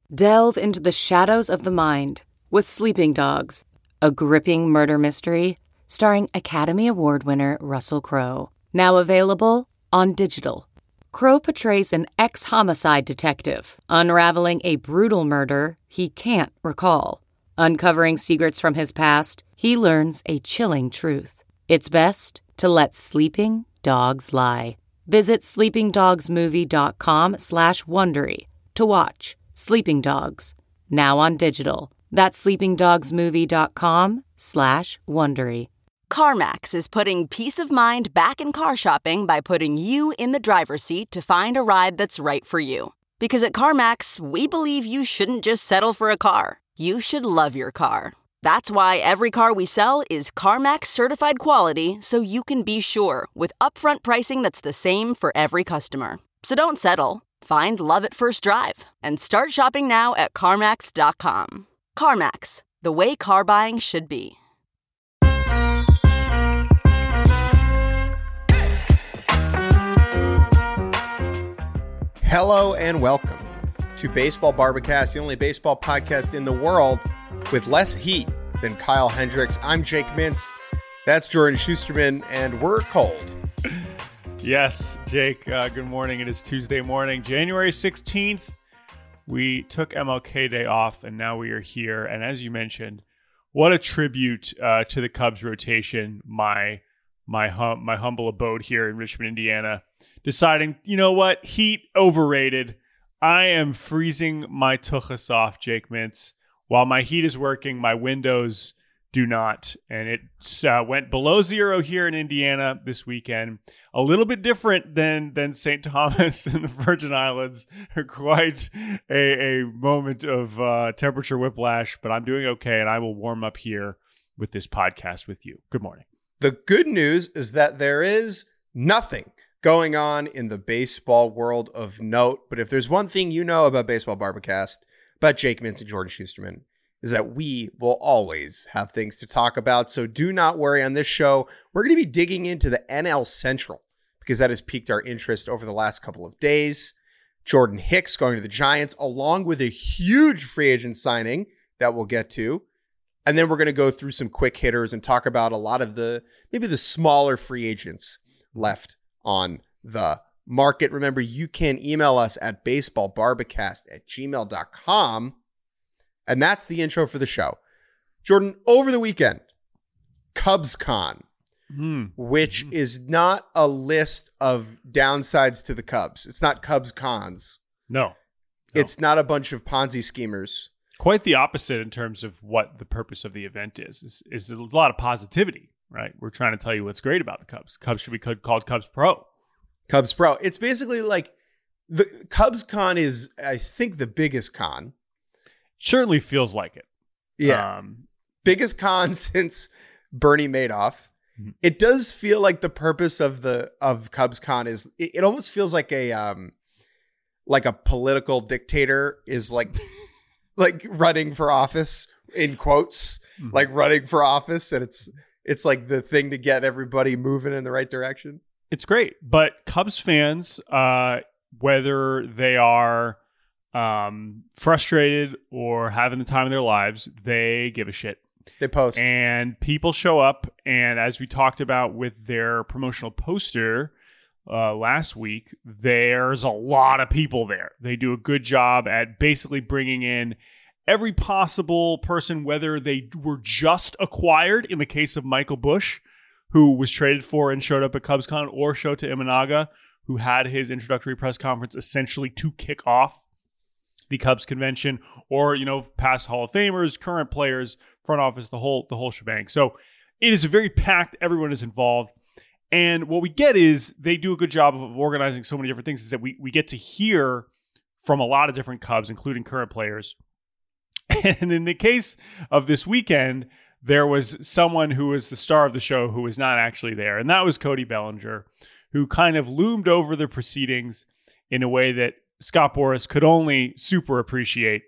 Delve into the shadows of the mind with Sleeping Dogs, a gripping murder mystery starring Academy Award winner Russell Crowe. Now available on digital. Crowe portrays an ex-homicide detective unraveling a brutal murder he can't recall. Uncovering secrets from his past, he learns a chilling truth. It's best to let sleeping dogs lie. Visit sleepingdogsmovie.com/Wondery to watch Sleeping Dogs, now on digital. That's sleepingdogsmovie.com/Wondery. CarMax is putting peace of mind back in car shopping by putting you in the driver's seat to find a ride that's right for you. Because at CarMax, we believe you shouldn't just settle for a car. You should love your car. That's why every car we sell is CarMax certified quality, so you can be sure with upfront pricing that's the same for every customer. So don't settle. Find love at first drive and start shopping now at CarMax.com. CarMax, the way car buying should be. Hello and welcome to Baseball Barbacast, the only baseball podcast in the world with less heat than Kyle Hendricks. I'm Jake Mintz. That's Jordan Schusterman, and we're cold. Yes, Jake, good morning. It is Tuesday morning, January 16th. We took MLK Day off, and now we are here. And as you mentioned, what a tribute to the Cubs rotation, my humble abode here in Richmond, Indiana, deciding, you know what, heat overrated. I am freezing my tuchus off, Jake Mintz. While my heat is working, my windows do not. And it went below zero here in Indiana this weekend. A little bit different than St. Thomas and the Virgin Islands. Quite a moment of temperature whiplash, but I'm doing okay, and I will warm up here with this podcast with you. Good morning. The good news is that there is nothing going on in the baseball world of note. But if there's one thing you know about Baseball Barbacast, about Jake Mintz and Jordan Schusterman, is that we will always have things to talk about. So do not worry. On this show, we're going to be digging into the NL Central because that has piqued our interest over the last couple of days. Jordan Hicks going to the Giants, along with a huge free agent signing that we'll get to. And then we're going to go through some quick hitters and talk about a lot of maybe the smaller free agents left on the market. Remember, you can email us at baseballbarbacast@gmail.com. And that's the intro for the show. Jordan, over the weekend, CubsCon, which is not a list of downsides to the Cubs. It's not Cubs cons. No. It's not a bunch of Ponzi schemers. Quite the opposite in terms of what the purpose of the event is a lot of positivity, right? We're trying to tell you what's great about the Cubs. Cubs should be called Cubs Pro. Cubs Pro. It's basically like the CubsCon is, I think, the biggest con. Certainly feels like it. Yeah. Biggest con since Bernie Madoff. Mm-hmm. It does feel like the purpose of CubsCon is it almost feels like a political dictator is like running for office, in quotes, like running for office, and it's like the thing to get everybody moving in the right direction. It's great, but Cubs fans, whether they are frustrated or having the time of their lives, they give a shit. They post. And people show up, and as we talked about with their promotional poster last week, there's a lot of people there. They do a good job at basically bringing in every possible person, whether they were just acquired, in the case of Michael Busch, who was traded for and showed up at CubsCon, or Shota Imanaga, who had his introductory press conference essentially to kick off the Cubs convention, or, past Hall of Famers, current players, front office, the whole shebang. So it is very packed. Everyone is involved. And what we get is they do a good job of organizing so many different things, is that we get to hear from a lot of different Cubs, including current players. And in the case of this weekend, there was someone who was the star of the show who was not actually there. And that was Cody Bellinger, who kind of loomed over the proceedings in a way that Scott Boras could only super appreciate,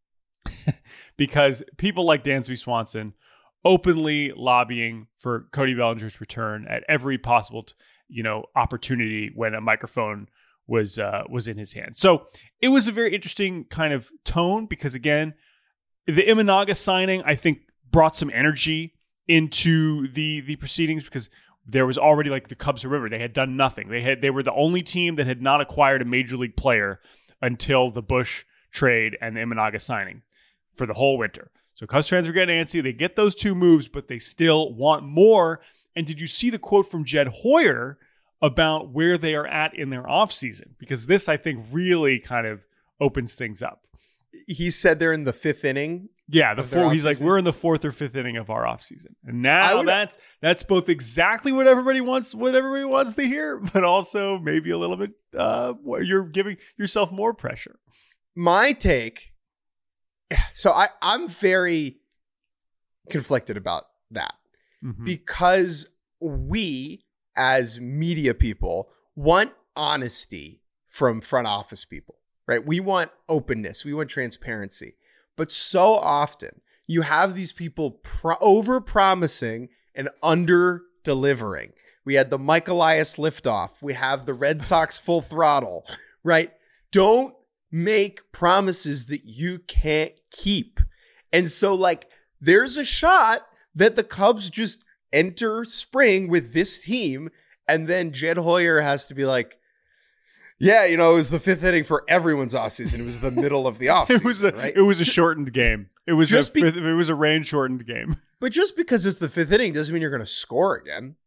because people like Dansby Swanson openly lobbying for Cody Bellinger's return at every possible, opportunity when a microphone was in his hands. So it was a very interesting kind of tone because, again, the Imanaga signing, I think, brought some energy into the proceedings because there was already like the Cubs. Remember, they had done nothing. They were the only team that had not acquired a major league player until the Bush trade and the Imanaga signing for the whole winter. So Cubs fans were getting antsy. They get those two moves, but they still want more. And did you see the quote from Jed Hoyer about where they are at in their offseason? Because this, I think, really kind of opens things up. He said they're in the fifth inning. Yeah, he's like, we're in the fourth or fifth inning of our offseason. And now that's both exactly what everybody wants to hear, but also maybe a little bit you're giving yourself more pressure. My take, so I'm very conflicted about that because we as media people want honesty from front office people, right? We want openness. We want transparency. But so often you have these people over-promising and under-delivering. We had the Mike Elias liftoff. We have the Red Sox full throttle, right? Don't make promises that you can't keep. And so, like, there's a shot that the Cubs just enter spring with this team, and then Jed Hoyer has to be like, yeah, it was the fifth inning for everyone's offseason. It was the middle of the offseason, right? It was a shortened game. It was a rain-shortened game. But just because it's the fifth inning doesn't mean you're going to score again.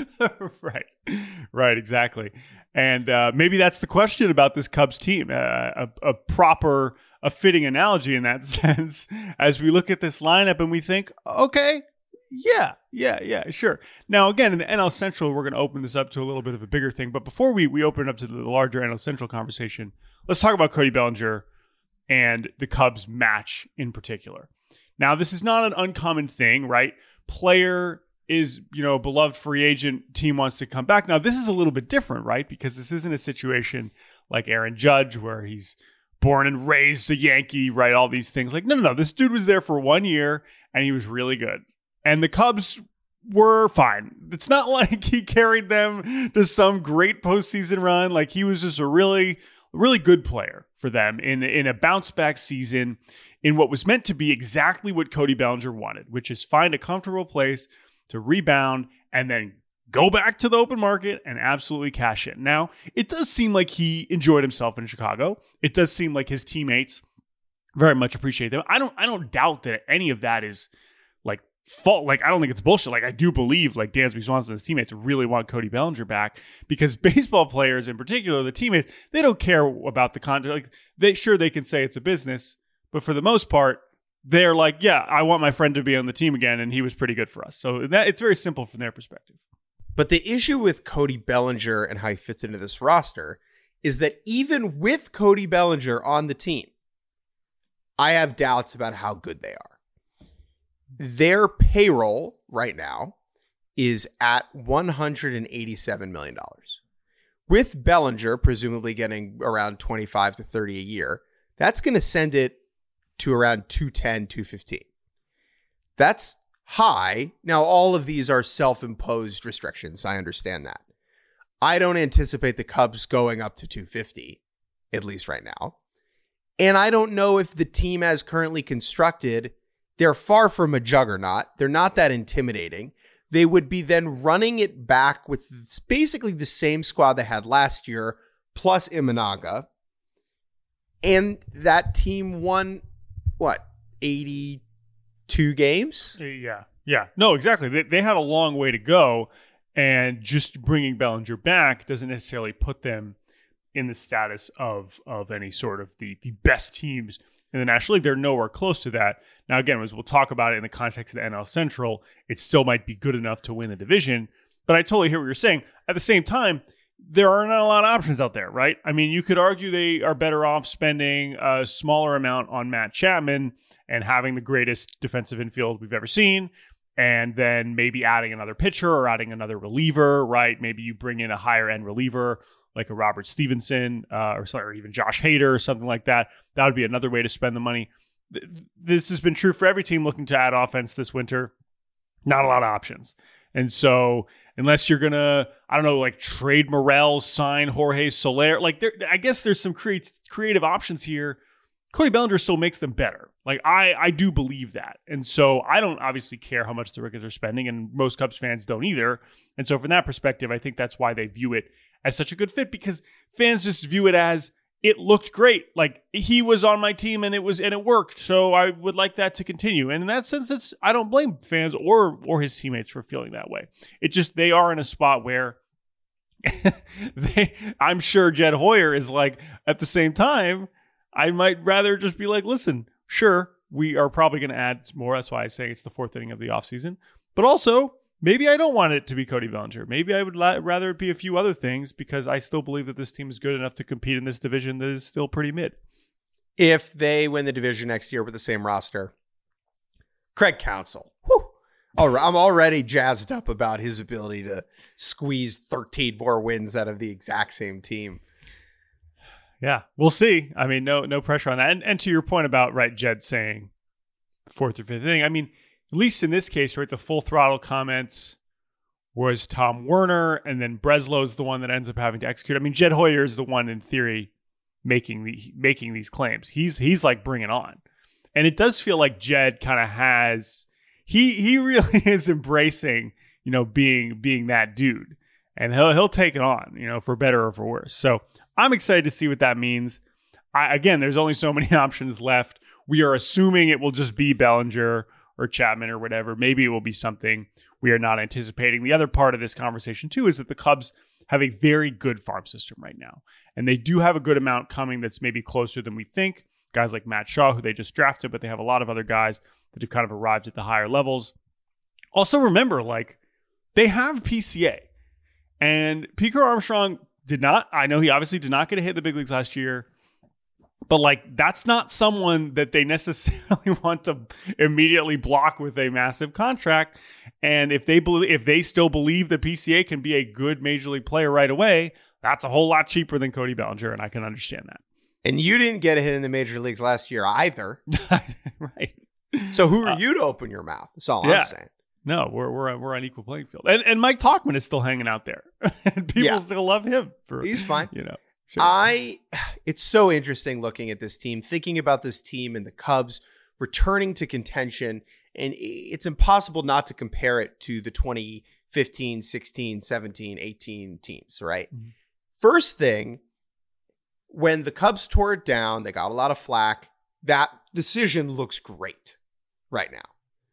Right, exactly. And maybe that's the question about this Cubs team. A fitting analogy in that sense, as we look at this lineup and we think, okay, yeah, sure. Now, again, in the NL Central, we're going to open this up to a little bit of a bigger thing. But before we open it up to the larger NL Central conversation, let's talk about Cody Bellinger and the Cubs match in particular. Now, this is not an uncommon thing, right? Player is, a beloved free agent, team wants to come back. Now, this is a little bit different, right? Because this isn't a situation like Aaron Judge where he's born and raised a Yankee, right? All these things. Like, no. This dude was there for 1 year and he was really good. And the Cubs were fine. It's not like he carried them to some great postseason run. Like, he was just a really, really good player for them in a bounce back season in what was meant to be exactly what Cody Bellinger wanted, which is find a comfortable place to rebound and then go back to the open market and absolutely cash in. Now, it does seem like he enjoyed himself in Chicago. It does seem like his teammates very much appreciate them. I don't doubt that any of that is like fault. Like, I don't think it's bullshit. Like, I do believe like Dansby Swanson and his teammates really want Cody Bellinger back because baseball players in particular, the teammates, they don't care about the content. Like, they can say it's a business, but for the most part, they're like, yeah, I want my friend to be on the team again, and he was pretty good for us. So it's very simple from their perspective. But the issue with Cody Bellinger and how he fits into this roster is that even with Cody Bellinger on the team, I have doubts about how good they are. Their payroll right now is at $187 million. With Bellinger presumably getting around 25 to 30 a year, that's going to send it to around 210, 215. That's high. Now, all of these are self-imposed restrictions. I understand that. I don't anticipate the Cubs going up to 250, at least right now. And I don't know if the team as currently constructed, they're far from a juggernaut. They're not that intimidating. They would be then running it back with basically the same squad they had last year, plus Imanaga. And that team won, 82 games? Yeah. No, exactly. They had a long way to go, and just bringing Bellinger back doesn't necessarily put them in the status of any sort of the best teams in the National League. They're nowhere close to that. Now, again, as we'll talk about it in the context of the NL Central, it still might be good enough to win the division. But I totally hear what you're saying. At the same time, there are not a lot of options out there, right? I mean, you could argue they are better off spending a smaller amount on Matt Chapman and having the greatest defensive infield we've ever seen, and then maybe adding another pitcher or adding another reliever, right? Maybe you bring in a higher end reliever like a Robert Stevenson or even Josh Hader or something like that. That would be another way to spend the money. This has been true for every team looking to add offense this winter. Not a lot of options. And so unless you're going to, I don't know, like trade Morel, sign Jorge Soler, like I guess there's some creative options here. Cody Bellinger still makes them better. Like I do believe that. And so I don't obviously care how much the Ricketts are spending, and most Cubs fans don't either. And so from that perspective, I think that's why they view it as such a good fit, because fans just view it as it looked great. Like he was on my team and it worked. So I would like that to continue. And in that sense, I don't blame fans or his teammates for feeling that way. It just, they are in a spot where I'm sure Jed Hoyer is like, at the same time, I might rather just be like, listen, sure, we are probably going to add more. That's why I say it's the fourth inning of the offseason. But also, maybe I don't want it to be Cody Bellinger. Maybe I would rather it be a few other things, because I still believe that this team is good enough to compete in this division that is still pretty mid. If they win the division next year with the same roster, Craig Counsell. Whew. I'm already jazzed up about his ability to squeeze 13 more wins out of the exact same team. Yeah, we'll see. I mean, no pressure on that. And to your point about, right, Jed saying fourth or fifth inning, I mean, at least in this case, right, the full throttle comments was Tom Werner, and then Breslow's the one that ends up having to execute. I mean, Jed Hoyer is the one in theory making these claims. He's like, bring it on. And it does feel like Jed kind of has, he really is embracing, being that dude. And he'll take it on, for better or for worse. So I'm excited to see what that means. Again, there's only so many options left. We are assuming it will just be Bellinger or Chapman or whatever. Maybe it will be something we are not anticipating. The other part of this conversation, too, is that the Cubs have a very good farm system right now. And they do have a good amount coming that's maybe closer than we think. Guys like Matt Shaw, who they just drafted, but they have a lot of other guys that have kind of arrived at the higher levels. Also, remember, they have PCA. And Pico Armstrong did not. I know he obviously did not get a hit in the big leagues last year, but that's not someone that they necessarily want to immediately block with a massive contract. And if they still believe that PCA can be a good major league player right away, that's a whole lot cheaper than Cody Bellinger, and I can understand that. And you didn't get a hit in the major leagues last year either, right? So who are you to open your mouth? That's all I'm saying. No, we're on equal playing field, and Mike Tauchman is still hanging out there, and people still love him. He's fine. Sure. It's so interesting looking at this team, thinking about this team and the Cubs returning to contention, and it's impossible not to compare it to the 2015, 16, 17, 18 teams, right? Mm-hmm. First thing, when the Cubs tore it down, they got a lot of flack. That decision looks great right now.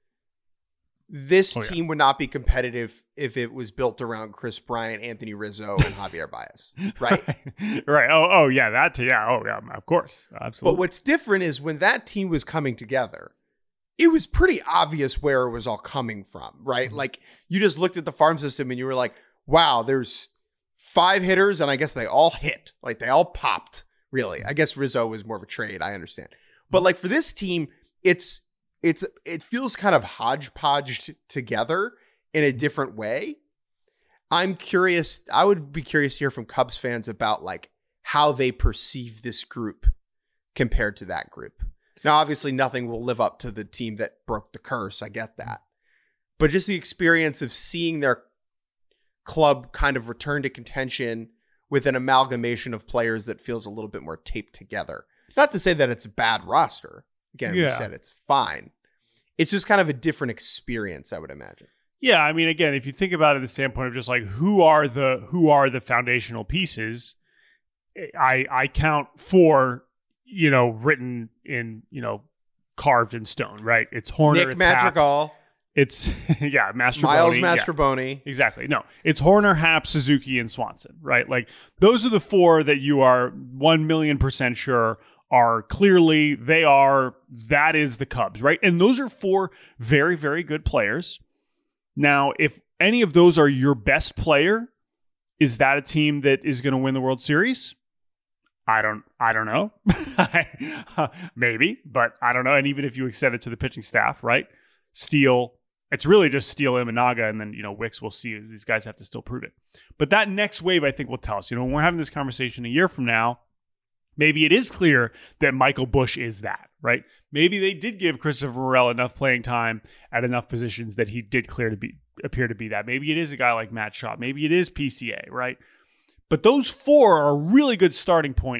This team would not be competitive if it was built around Chris Bryant, Anthony Rizzo, and Javier Baez, right? Right. Oh, yeah, that too. Yeah. Oh, yeah, of course. Absolutely. But what's different is when that team was coming together, it was pretty obvious where it was all coming from, right? Mm-hmm. Like, you just looked at the farm system and you were like, wow, there's 5 hitters, and I guess they all hit. Like, they all popped, really. I guess Rizzo was more of a trade, I understand. But, for this team, it feels kind of hodgepodged together in a different way. I'm curious. I would be curious to hear from Cubs fans about how they perceive this group compared to that group. Now, obviously nothing will live up to the team that broke the curse. I get that. But just the experience of seeing their club kind of return to contention with an amalgamation of players that feels a little bit more taped together. Not to say that it's a bad roster. Again, we said it's fine. It's just kind of a different experience, I would imagine. Yeah, I mean, again, if you think about it, the standpoint of just who are the foundational pieces, I count 4, written in, carved in stone, right? It's Hoerner, Nick Madrigal. It's Mastrobuoni. Miles Mastrobuoni. Yeah, exactly. No, it's Hoerner, Happ, Suzuki, and Swanson, right? Those are the 4 that you are 1,000,000% sure are clearly, that is the Cubs, right? And those are 4 very, very good players. Now, if any of those are your best player, is that a team that is going to win the World Series? I don't know. Maybe, but I don't know. And even if you extend it to the pitching staff, right? Steele, it's really just Steele, Imanaga, and then, Wicks, we'll see. These guys have to still prove it. But that next wave, I think, will tell us. When we're having this conversation a year from now, maybe it is clear that Michael Busch is that, right? Maybe they did give Christopher Morel enough playing time at enough positions that he did appear to be that. Maybe it is a guy like Matt Schaub. Maybe it is PCA, right? But those 4 are a really good starting point.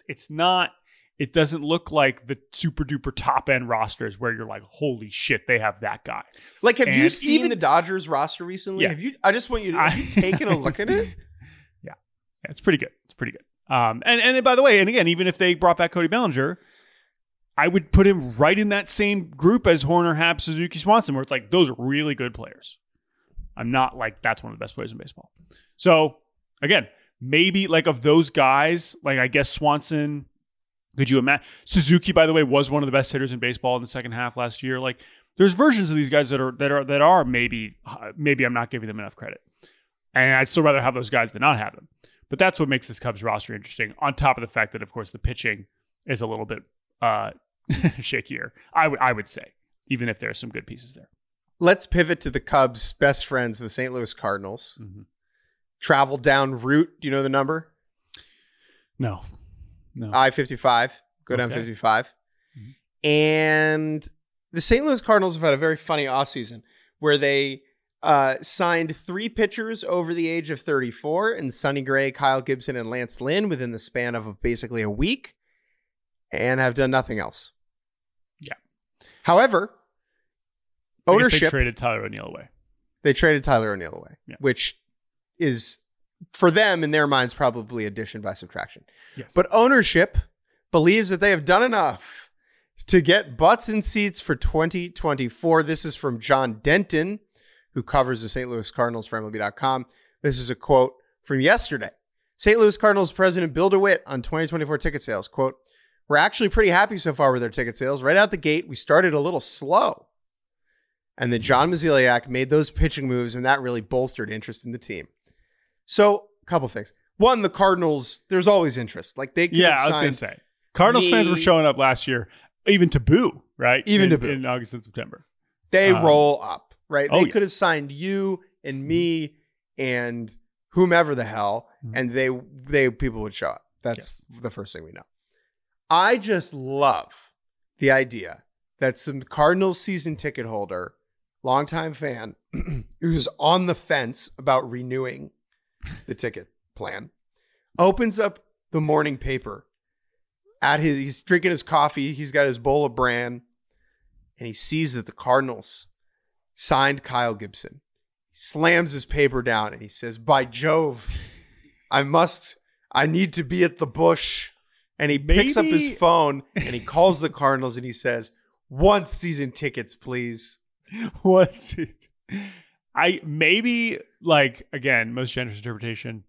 It doesn't look like the super duper top end rosters where you're like, holy shit, they have that guy. Like, have you seen the Dodgers roster recently? Yeah. I just want you to, have you taken a look at it? Yeah, it's pretty good. It's pretty good. And by the way, and again, even if they brought back Cody Bellinger, I would put him right in that same group as Horner, Happ, Suzuki, Swanson, where it's like, those are really good players. I'm not like, that's one of the best players in baseball. So again, maybe like of those guys, like I guess Swanson, could you imagine? Suzuki, by the way, was one of the best hitters in baseball in the second half last year. Like there's versions of these guys that are maybe I'm not giving them enough credit. And I'd still rather have those guys than not have them. But that's what makes this Cubs roster interesting, on top of the fact that, of course, the pitching is a little bit shakier, I would say, even if there are some good pieces there. Let's pivot to the Cubs' best friends, the St. Louis Cardinals. Mm-hmm. Travel down route. Do you know the number? No. I-55. Go down 55. Mm-hmm. And the St. Louis Cardinals have had a very funny offseason where they signed 3 pitchers over the age of 34 in Sonny Gray, Kyle Gibson, and Lance Lynn within the span of basically a week, and have done nothing else. Yeah. However, ownership. They traded Tyler O'Neill away. Yeah. Which is, for them, in their minds, probably addition by subtraction. Yes. But ownership believes that they have done enough to get butts in seats for 2024. This is from John Denton, who covers the St. Louis Cardinals for MLB.com. This is a quote from yesterday. St. Louis Cardinals president Bill DeWitt on 2024 ticket sales. Quote, "We're actually pretty happy so far with our ticket sales. Right out the gate, we started a little slow. And then John Mozeliak made those pitching moves, and that really bolstered interest in the team." So, a couple things. One, the Cardinals, there's always interest. Like they could I was going to say. Cardinals fans were showing up last year, even to boo, right? Even to boo. In August and September. They roll up, right? They could have signed you and me and whomever the hell, and they people would show up. That's the first thing we know. I just love the idea that some Cardinals season ticket holder, longtime fan, who's on the fence about renewing the ticket plan, opens up the morning paper he's drinking his coffee. He's got his bowl of bran, and he sees that the Cardinals signed Kyle Gibson. He slams his paper down and he says, "By Jove, I need to be at the Busch." And he picks up his phone and he calls the Cardinals and he says, "Want season tickets, please." What's it? Again, most generous interpretation,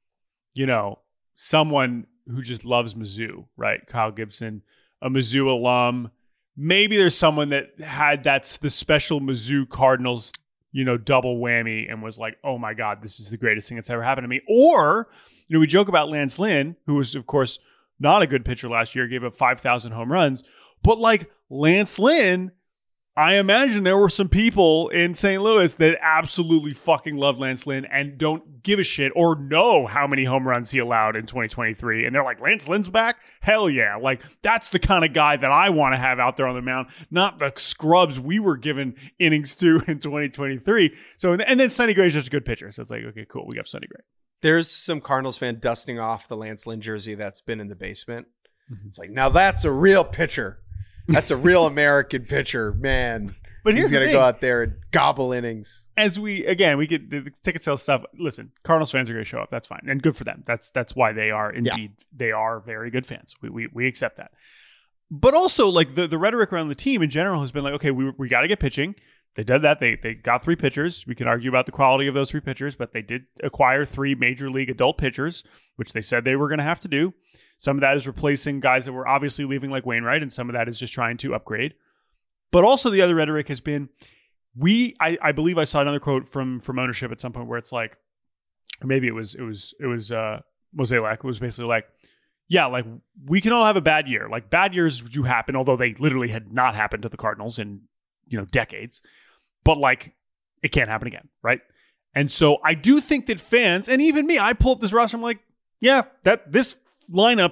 someone who just loves Mizzou, right? Kyle Gibson, a Mizzou alum. Maybe there's someone that's the special Mizzou Cardinals, double whammy and was like, "Oh my God, this is the greatest thing that's ever happened to me." Or, we joke about Lance Lynn, who was, of course, not a good pitcher last year, gave up 5,000 home runs. But like Lance Lynn, I imagine there were some people in St. Louis that absolutely fucking love Lance Lynn and don't give a shit or know how many home runs he allowed in 2023. And they're like, "Lance Lynn's back? Hell yeah." Like, that's the kind of guy that I want to have out there on the mound, not the scrubs we were given innings to in 2023. So, and then Sonny Gray's just a good pitcher. So it's like, okay, cool. We got Sonny Gray. There's some Cardinals fan dusting off the Lance Lynn jersey that's been in the basement. Mm-hmm. It's like, now that's a real pitcher. That's a real American pitcher, man. But he's going to go out there and gobble innings. As we get the ticket sales stuff. Listen, Cardinals fans are going to show up. That's fine. And good for them. That's why they are indeed, they are very good fans. We accept that. But also, like, the rhetoric around the team in general has been like, okay, we got to get pitching. They did that. They got 3 pitchers. We can argue about the quality of those 3 pitchers, but they did acquire 3 major league adult pitchers, which they said they were going to have to do. Some of that is replacing guys that were obviously leaving, like Wainwright, and some of that is just trying to upgrade. But also the other rhetoric has been, I believe I saw another quote from ownership at some point where it's like, or maybe it was Mozeliak. It was basically like, yeah, like, we can all have a bad year. Like, bad years do happen, although they literally had not happened to the Cardinals in decades. But like, it can't happen again, right? And so I do think that fans, and even me, I pull up this roster, I'm like, yeah, that this lineup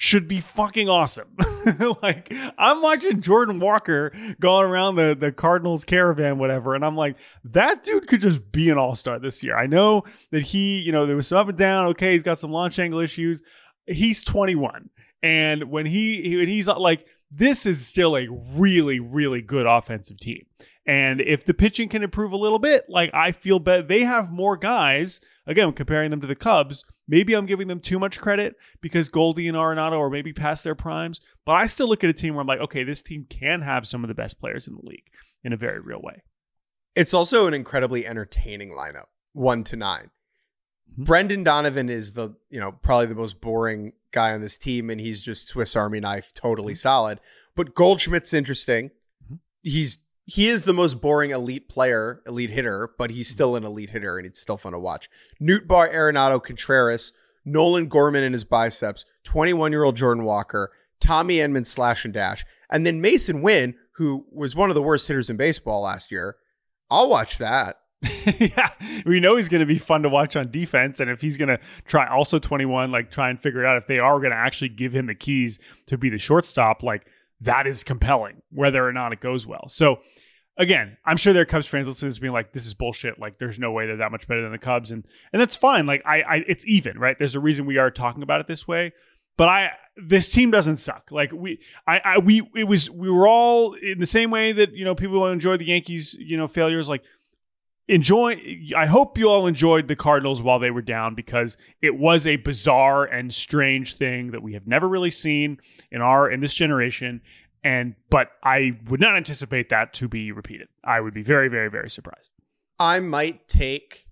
should be fucking awesome. Like, I'm watching Jordan Walker going around the Cardinals caravan, whatever, and I'm like, that dude could just be an all-star this year. I know that he, there was some up and down. Okay, he's got some launch angle issues. He's 21. And when he's like, this is still a really, really good offensive team. And if the pitching can improve a little bit, like, I feel better. They have more guys. Again, comparing them to the Cubs, maybe I'm giving them too much credit because Goldie and Arenado are maybe past their primes. But I still look at a team where I'm like, okay, this team can have some of the best players in the league in a very real way. It's also an incredibly entertaining lineup, 1 to 9. Mm-hmm. Brendan Donovan is probably the most boring guy on this team, and he's just Swiss Army knife, totally solid. But Goldschmidt's interesting. Mm-hmm. He is the most boring elite hitter, but he's still an elite hitter, and it's still fun to watch. Nootbaar, Arenado, Contreras, Nolan Gorman and his biceps, 21-year-old Jordan Walker, Tommy Edman slash and dash, and then Mason Wynn, who was one of the worst hitters in baseball last year. I'll watch that. Yeah, we know he's going to be fun to watch on defense, and if he's going to try, also 21, like, try and figure out if they are going to actually give him the keys to be the shortstop, like, that is compelling, whether or not it goes well. So, again, I'm sure there are Cubs fans listening to this being like, this is bullshit. Like, there's no way they're that much better than the Cubs. And that's fine. Like, it's even, right? There's a reason we are talking about it this way. But this team doesn't suck. Like, we were all in the same way that, people enjoy the Yankees, failures. Like, I hope you all enjoyed the Cardinals while they were down, because it was a bizarre and strange thing that we have never really seen in this generation. But I would not anticipate that to be repeated. I would be very, very, very surprised. I might take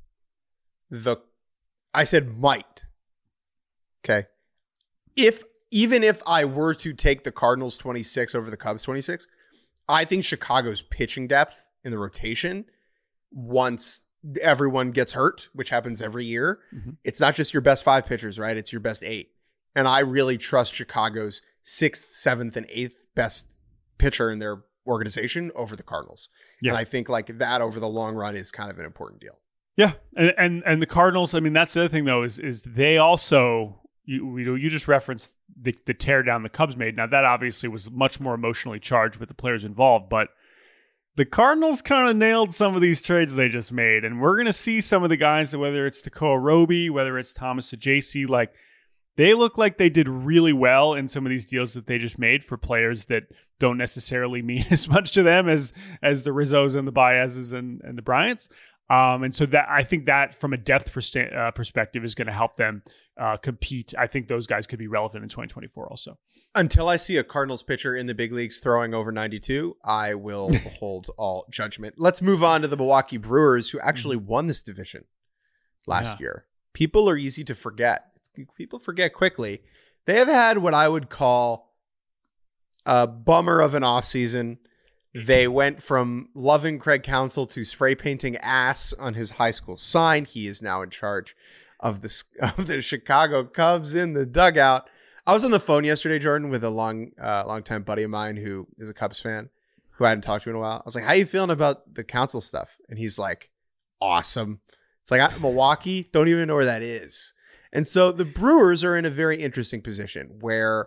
I said might. Okay. Even if I were to take the Cardinals 26 over the Cubs 26, I think Chicago's pitching depth in the rotation, once everyone gets hurt, which happens every year, it's not just your best 5 pitchers, right? It's your best 8. And I really trust Chicago's 6th, 7th, and 8th best pitcher in their organization over the Cardinals. Yeah. And I think like that over the long run is kind of an important deal. Yeah. And the Cardinals, I mean, that's the other thing though, is they also, you just referenced the tear down the Cubs made. Now that obviously was much more emotionally charged with the players involved, but the Cardinals kind of nailed some of these trades they just made. And we're going to see some of the guys, whether it's Tekoa Roby, whether it's Thomas Sajaci, like, they look like they did really well in some of these deals that they just made for players that don't necessarily mean as much to them as the Rizzos and the Baez's and the Bryants. And so that, I think that from a depth perspective is going to help them compete. I think those guys could be relevant in 2024 also. Until I see a Cardinals pitcher in the big leagues throwing over 92, I will hold all judgment. Let's move on to the Milwaukee Brewers, who actually won this division last year. People are easy to forget. People forget quickly. They have had what I would call a bummer of an offseason. They went from loving Craig Counsell to spray painting ass on his high school sign. He is now in charge of the Chicago Cubs in the dugout. I was on the phone yesterday, Jordan, with a long-time buddy of mine who is a Cubs fan who I hadn't talked to in a while. I was like, how you feeling about the Counsell stuff? And he's like, awesome. It's like, Milwaukee, don't even know where that is. And so the Brewers are in a very interesting position where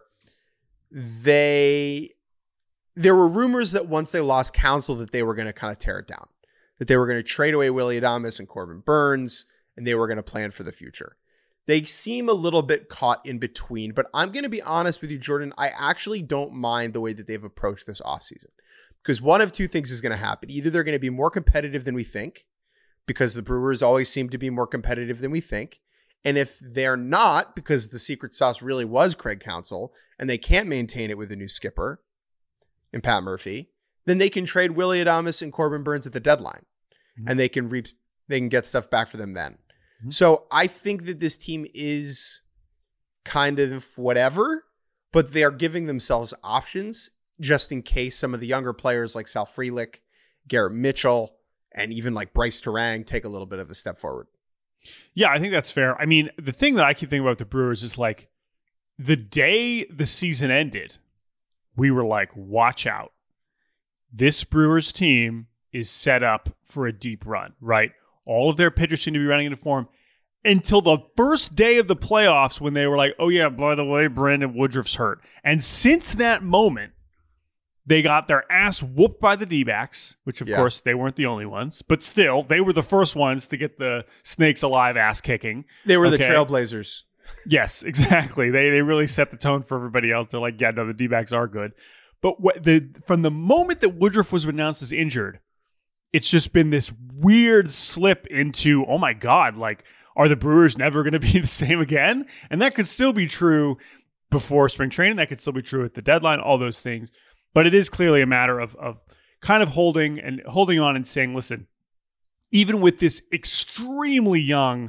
there were rumors that once they lost Counsell that they were going to kind of tear it down, that they were going to trade away Willy Adames and Corbin Burns, and they were going to plan for the future. They seem a little bit caught in between, but I'm going to be honest with you, Jordan. I actually don't mind the way that they've approached this offseason, because one of two things is going to happen. Either they're going to be more competitive than we think, because the Brewers always seem to be more competitive than we think. And if they're not, because the secret sauce really was Craig Counsell, and they can't maintain it with a new skipper and Pat Murphy, then they can trade Willy Adames and Corbin Burns at the deadline, and they can get stuff back for them then. Mm-hmm. So I think that this team is kind of whatever, but they are giving themselves options just in case some of the younger players like Sal Frelick, Garrett Mitchell, and even like Bryce Terang take a little bit of a step forward. Yeah, I think that's fair. I mean, the thing that I keep thinking about the Brewers is like the day the season ended, we were like, watch out. This Brewers team is set up for a deep run, right? All of their pitchers seem to be running into form. until the first day of the playoffs when they were like, oh yeah, by the way, Brandon Woodruff's hurt. And since that moment, they got their ass whooped by the D-backs, which of course they weren't the only ones, but still, they were the first ones to get the snakes alive ass kicking. They were the Trailblazers. Yes, exactly. They really set the tone for everybody else. They're like, yeah, no, the D-backs are good. But from the moment that Woodruff was announced as injured, it's just been this weird slip into, oh my God, like, are the Brewers never going to be the same again? And that could still be true before spring training. That could still be true at the deadline, all those things. But it is clearly a matter of kind of holding on and saying, listen, even with this extremely young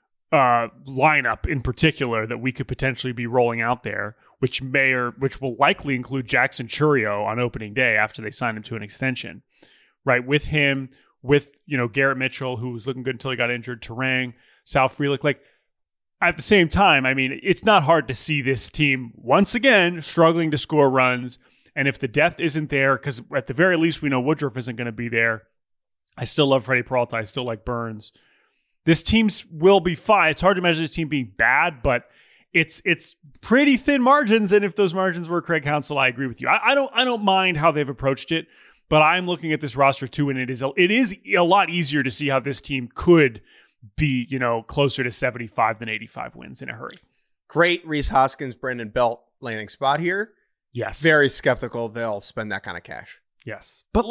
lineup in particular that we could potentially be rolling out there, which will likely include Jackson Chourio on opening day after they sign him to an extension, right? With him, with Garrett Mitchell, who was looking good until he got injured, Terang, Sal Frelick, like at the same time, I mean, it's not hard to see this team once again struggling to score runs. And if the depth isn't there, because at the very least we know Woodruff isn't going to be there. I still love Freddie Peralta. I still like Burns. This team will be fine. It's hard to imagine this team being bad, but it's pretty thin margins. And if those margins were Craig Counsell, I agree with you. I don't mind how they've approached it, but I'm looking at this roster too, and it is a lot easier to see how this team could be closer to 75 than 85 wins in a hurry. Great Rhys Hoskins, Brandon Belt landing spot here. Yes. Very skeptical they'll spend that kind of cash. Yes. But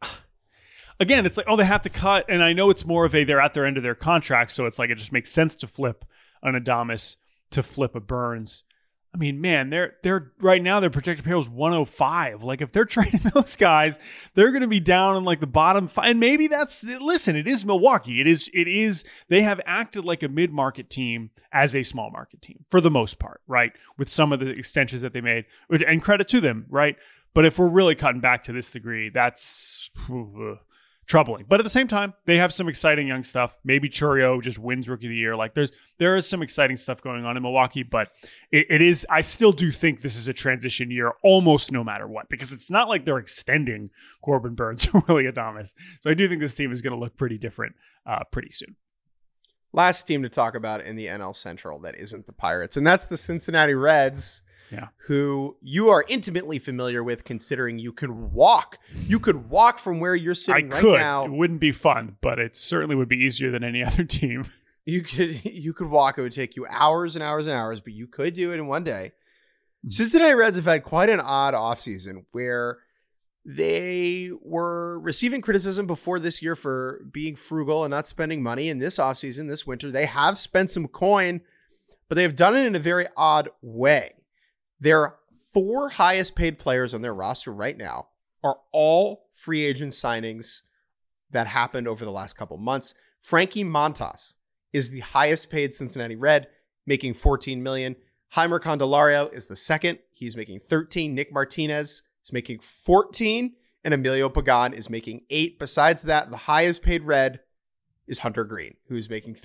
again, it's like, oh, they have to cut. And I know it's more of they're at their end of their contract. So it's like, it just makes sense to flip an Adames, to flip a Burns. I mean, man, they're right now, their projected payroll is 105. Like if they're trading those guys, they're going to be down in like the bottom five. And maybe it is Milwaukee. It is, they have acted like a mid-market team as a small market team for the most part, right? With some of the extensions that they made, and credit to them, right? But if we're really cutting back to this degree, that's troubling. But at the same time, they have some exciting young stuff. Maybe Chourio just wins Rookie of the Year. Like there is some exciting stuff going on in Milwaukee, but it is. I still do think this is a transition year, almost no matter what, because it's not like they're extending Corbin Burns or Willy Adames. So I do think this team is going to look pretty different pretty soon. Last team to talk about in the NL Central that isn't the Pirates, and that's the Cincinnati Reds. Yeah. Who you are intimately familiar with, considering you could walk. You could walk from where you're sitting right now. It wouldn't be fun, but it certainly would be easier than any other team. You could walk. It would take you hours and hours and hours, but you could do it in one day. Cincinnati Reds have had quite an odd offseason where they were receiving criticism before this year for being frugal and not spending money. In this offseason, this winter, they have spent some coin, but they have done it in a very odd way. Their 4 highest paid players on their roster right now are all free agent signings that happened over the last couple months. Frankie Montas is the highest paid Cincinnati Red, making $14 million. Heimer Candelario is the second. He's making $13. Nick Martinez is making $14. And Emilio Pagan is making $8. Besides that, the highest paid Red is Hunter Green, who's making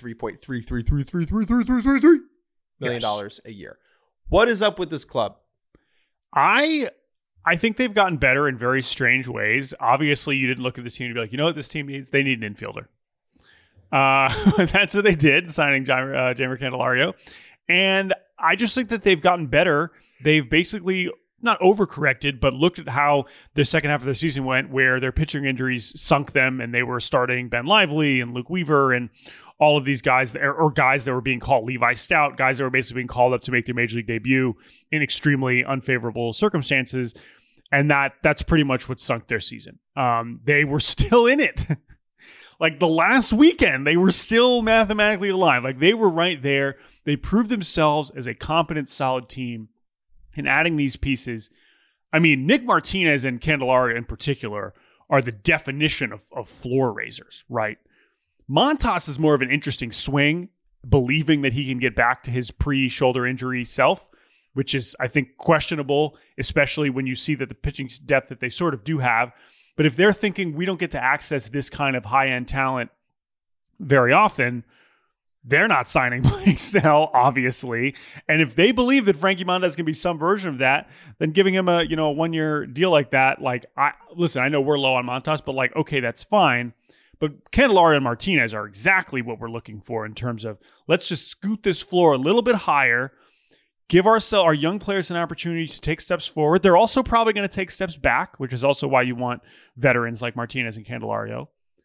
$3.3 million a year. What is up with this club? I think they've gotten better in very strange ways. Obviously, you didn't look at this team and be like, you know what this team needs? They need an infielder. That's what they did, signing Jeimer Candelario. And I just think that they've gotten better. They've basically not overcorrected, but looked at how the second half of their season went, where their pitching injuries sunk them, and they were starting Ben Lively and Luke Weaver and all of these guys, or guys that were being called Levi Stout, guys that were basically being called up to make their major league debut in extremely unfavorable circumstances. And that's pretty much what sunk their season. They were still in it. Like the last weekend, they were still mathematically alive. Like they were right there. They proved themselves as a competent, solid team. And adding these pieces, I mean, Nick Martinez and Candelario in particular are the definition of floor raisers, right? Montas is more of an interesting swing, believing that he can get back to his pre-shoulder injury self, which is, I think, questionable, especially when you see that the pitching depth that they sort of do have. But if they're thinking we don't get to access this kind of high-end talent very often, they're not signing Blake Snell, obviously. And if they believe that Frankie Montas can be some version of that, then giving him a 1-year deal like that, I know we're low on Montas, but okay, that's fine. But Candelario and Martinez are exactly what we're looking for in terms of let's just scoot this floor a little bit higher, give our young players an opportunity to take steps forward. They're also probably going to take steps back, which is also why you want veterans like Martinez and Candelario.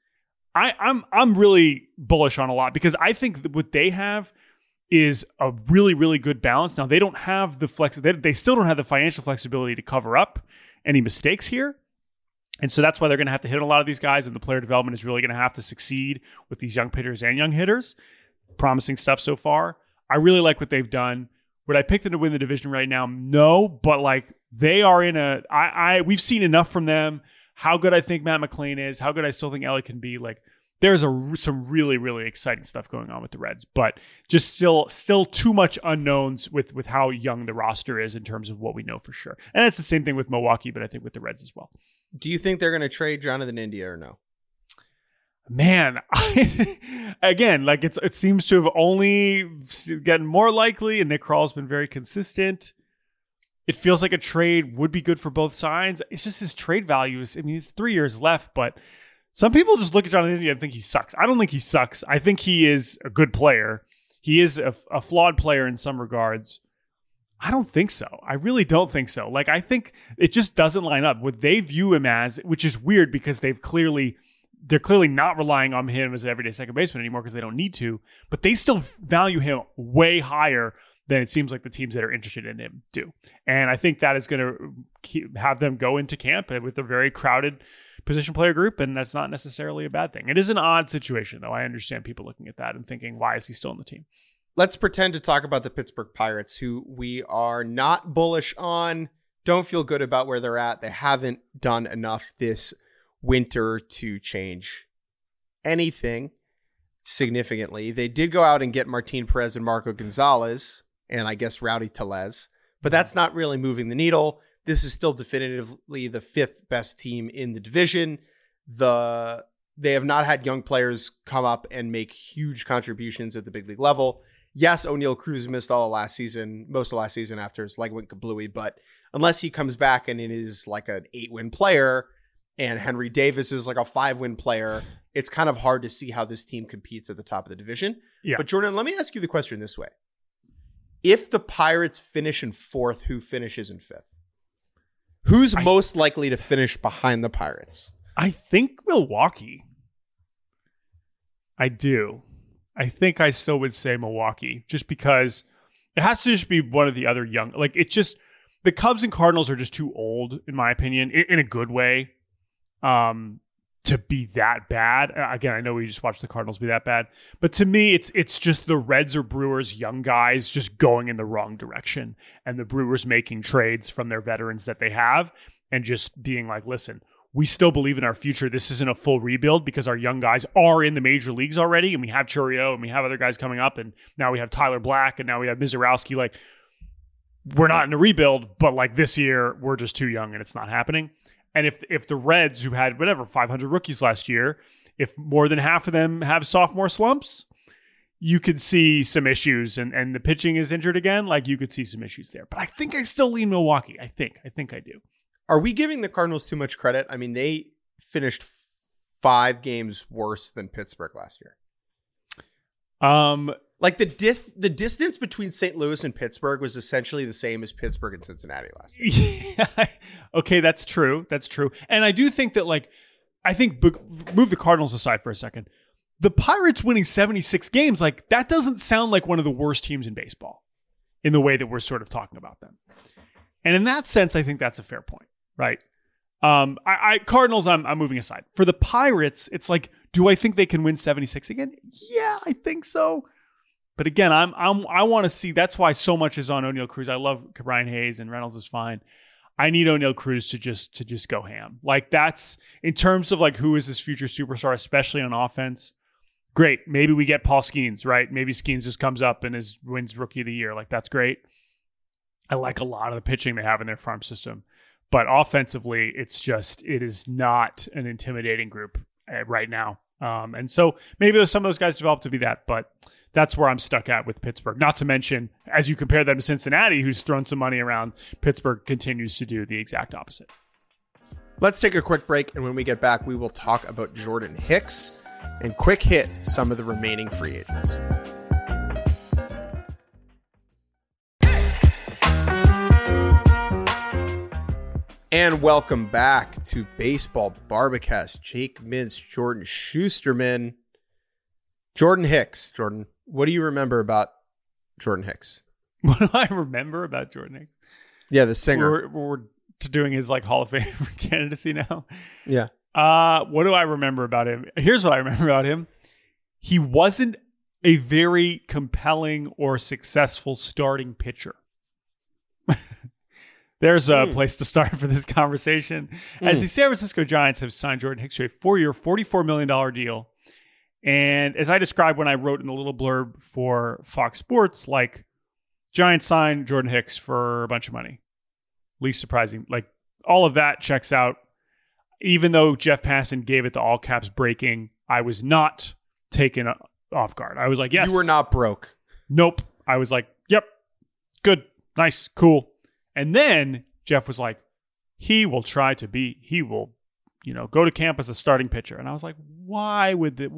I'm really bullish on a lot because I think that what they have is a really, really good balance. Now, they don't have the they still don't have the financial flexibility to cover up any mistakes here. And so that's why they're going to have to hit a lot of these guys, and the player development is really going to have to succeed with these young pitchers and young hitters. Promising stuff so far. I really like what they've done. Would I pick them to win the division right now? No, but like they are in we've seen enough from them. How good I think Matt McLain is, how good I still think Ellie can be. Like there's some really, really exciting stuff going on with the Reds, but just still too much unknowns with how young the roster is in terms of what we know for sure. And that's the same thing with Milwaukee, but I think with the Reds as well. Do you think they're going to trade Jonathan India or no? Man, again, like it seems to have only gotten more likely, and Nick Kral's been very consistent. It feels like a trade would be good for both sides. It's just his trade value is, it's 3 years left, but some people just look at Jonathan India and think he sucks. I don't think he sucks. I think he is a good player. He is a flawed player in some regards. I don't think so. I really don't think so. Like, I think it just doesn't line up. What they view him as, which is weird because they're clearly not relying on him as an everyday second baseman anymore because they don't need to, but they still value him way higher than it seems like the teams that are interested in him do. And I think that is going to have them go into camp with a very crowded position player group, and that's not necessarily a bad thing. It is an odd situation, though. I understand people looking at that and thinking, why is he still on the team? Let's pretend to talk about the Pittsburgh Pirates, who we are not bullish on, don't feel good about where they're at. They haven't done enough this winter to change anything significantly. They did go out and get Martin Perez and Marco Gonzalez, and I guess Rowdy Tellez, but that's not really moving the needle. This is still definitively the fifth best team in the division. They have not had young players come up and make huge contributions at the big league level. Yes, O'Neal Cruz missed most of last season after his leg went kablooey, but unless he comes back and is like an 8-win player and Henry Davis is like a 5-win player, it's kind of hard to see how this team competes at the top of the division. Yeah. But Jordan, let me ask you the question this way. If the Pirates finish in 4th, who finishes in 5th? Who's most likely to finish behind the Pirates? I think Milwaukee. I do. I think I still would say Milwaukee, just because it has to just be one of the other young. Like, it's just the Cubs and Cardinals are just too old, in my opinion, in a good way, to be that bad. Again, I know we just watched the Cardinals be that bad, but to me, it's just the Reds or Brewers, young guys just going in the wrong direction, and the Brewers making trades from their veterans that they have, and just being like, listen, we still believe in our future. This isn't a full rebuild because our young guys are in the major leagues already, and we have Chourio, and we have other guys coming up, and now we have Tyler Black, and now we have Mizorowski. Like, we're not in a rebuild, but like this year, we're just too young, and it's not happening. And if the Reds, who had 500 rookies last year, if more than half of them have sophomore slumps, you could see some issues, and the pitching is injured again. Like, you could see some issues there. But I think I still lean Milwaukee. I think I do. Are we giving the Cardinals too much credit? I mean, they finished 5 games worse than Pittsburgh last year. Like the distance between St. Louis and Pittsburgh was essentially the same as Pittsburgh and Cincinnati last year. Yeah. Okay, that's true. That's true. And I do think that, like, move the Cardinals aside for a second. The Pirates winning 76 games, like, that doesn't sound like one of the worst teams in baseball in the way that we're sort of talking about them. And in that sense, I think that's a fair point, right? Cardinals, I'm moving aside. For the Pirates, it's like, do I think they can win 76 again? Yeah, I think so. But again, I want to see. That's why so much is on O'Neal Cruz. I love Brian Hayes, and Reynolds is fine. I need O'Neal Cruz to just go ham. Like, that's in terms of like who is this future superstar, especially on offense. Great. Maybe we get Paul Skeens, right? Maybe Skeens just comes up and wins Rookie of the Year. Like, that's great. I like a lot of the pitching they have in their farm system, but offensively, it is not an intimidating group right now. And so maybe some of those guys develop to be that, but that's where I'm stuck at with Pittsburgh. Not to mention, as you compare them to Cincinnati, who's thrown some money around, Pittsburgh continues to do the exact opposite. Let's take a quick break, and when we get back, we will talk about Jordan Hicks. and quick hit some of the remaining free agents. And welcome back to Baseball Barbacast. Jake Mintz, Jordan Schusterman, Jordan Hicks. Jordan, what do you remember about Jordan Hicks? What do I remember about Jordan Hicks? Yeah, the singer. We're doing his like Hall of Fame candidacy now. Yeah. What do I remember about him? Here's what I remember about him. He wasn't a very compelling or successful starting pitcher. There's a place to start for this conversation. As the San Francisco Giants have signed Jordan Hicks to a 4-year, $44 million deal. And as I described when I wrote in the little blurb for Fox Sports, like Giants signed Jordan Hicks for a bunch of money. Least surprising. Like all of that checks out. Even though Jeff Passan gave it the all caps breaking, I was not taken off guard. I was like, yes. You were not broke. Nope. I was like, yep. Good. Nice. Cool. And then Jeff was like, he will, go to camp as a starting pitcher. And I was like, why?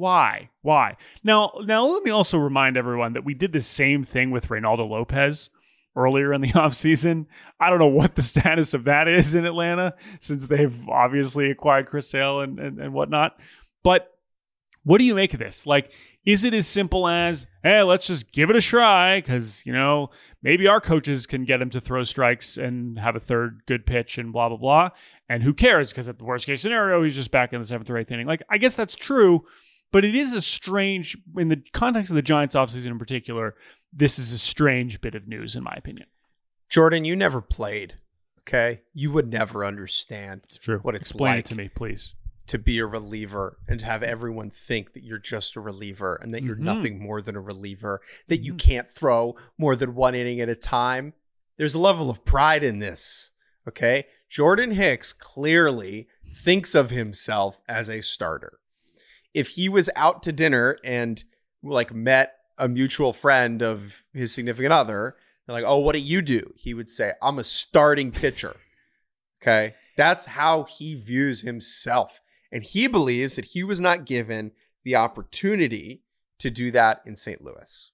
Now let me also remind everyone that we did the same thing with Reynaldo Lopez earlier in the offseason. I don't know what the status of that is in Atlanta, since they've obviously acquired Chris Sale and whatnot. But what do you make of this? Like, is it as simple as, hey, let's just give it a try because, maybe our coaches can get him to throw strikes and have a third good pitch and blah, blah, blah. And who cares? Because at the worst case scenario, he's just back in the 7th or 8th inning. Like, I guess that's true, but it is a strange, in the context of the Giants offseason in particular, this is a strange bit of news in my opinion. Jordan, you never played, okay? You would never understand what it's Explain like it to me, please. To be a reliever and to have everyone think that you're just a reliever and that you're nothing more than a reliever, that you can't throw more than one inning at a time. There's a level of pride in this, okay? Jordan Hicks clearly thinks of himself as a starter. If he was out to dinner and met a mutual friend of his significant other, they're like, oh, what do you do? He would say, I'm a starting pitcher, okay? That's how he views himself. And he believes that he was not given the opportunity to do that in St. Louis.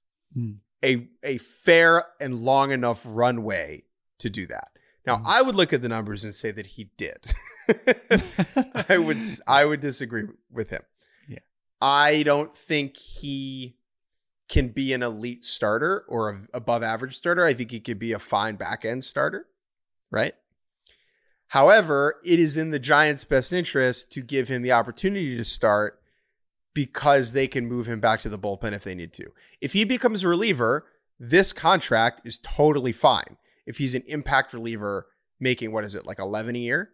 A fair and long enough runway to do that. Now, I would look at the numbers and say that he did. I would disagree with him. Yeah. I don't think he can be an elite starter or an above average starter. I think he could be a fine back end starter, right? However, it is in the Giants' best interest to give him the opportunity to start because they can move him back to the bullpen if they need to. If he becomes a reliever, this contract is totally fine. If he's an impact reliever making, 11 a year?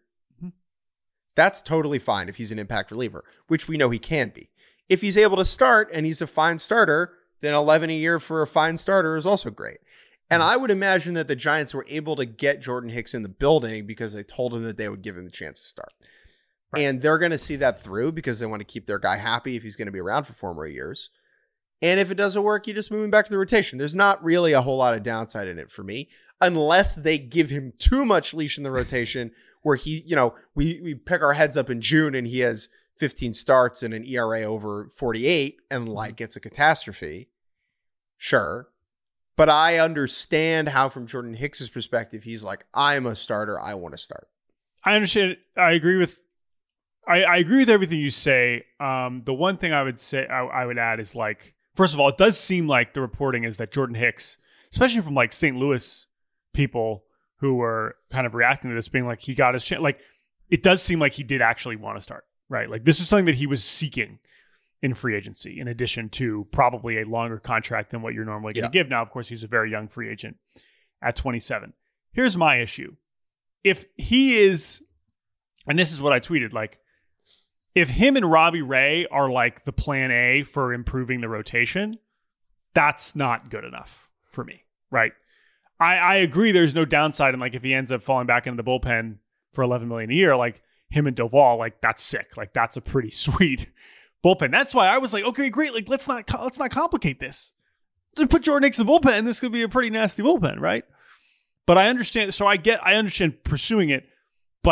That's totally fine if he's an impact reliever, which we know he can be. If he's able to start and he's a fine starter, then 11 a year for a fine starter is also great. And I would imagine that the Giants were able to get Jordan Hicks in the building because they told him that they would give him the chance to start. Right. And they're going to see that through because they want to keep their guy happy if he's going to be around for 4 more years. And if it doesn't work, you just move him back to the rotation. There's not really a whole lot of downside in it for me, unless they give him too much leash in the rotation where he, we pick our heads up in June and he has 15 starts and an ERA over 48 and it's a catastrophe. Sure. But I understand how, from Jordan Hicks' perspective, he's like, I'm a starter. I want to start. I understand. I agree with everything you say. The one thing I would say, I would add is first of all, it does seem like the reporting is that Jordan Hicks, especially from St. Louis people who were kind of reacting to this, being like, he got his chance. It does seem like he did actually want to start, right? This is something that he was seeking in free agency, in addition to probably a longer contract than what you're normally going to give. Now, of course, he's a very young free agent at 27. Here's my issue. If he is, and this is what I tweeted, if him and Robbie Ray are the plan A for improving the rotation, that's not good enough for me, right? I agree there's no downside, and if he ends up falling back into the bullpen for $11 million a year, him and Doval, that's sick. That's a pretty sweet bullpen. That's why I was like, okay, great. Let's not complicate this. Just put Jordan Hicks in the bullpen, and this could be a pretty nasty bullpen, right? But I understand. So I understand pursuing it, but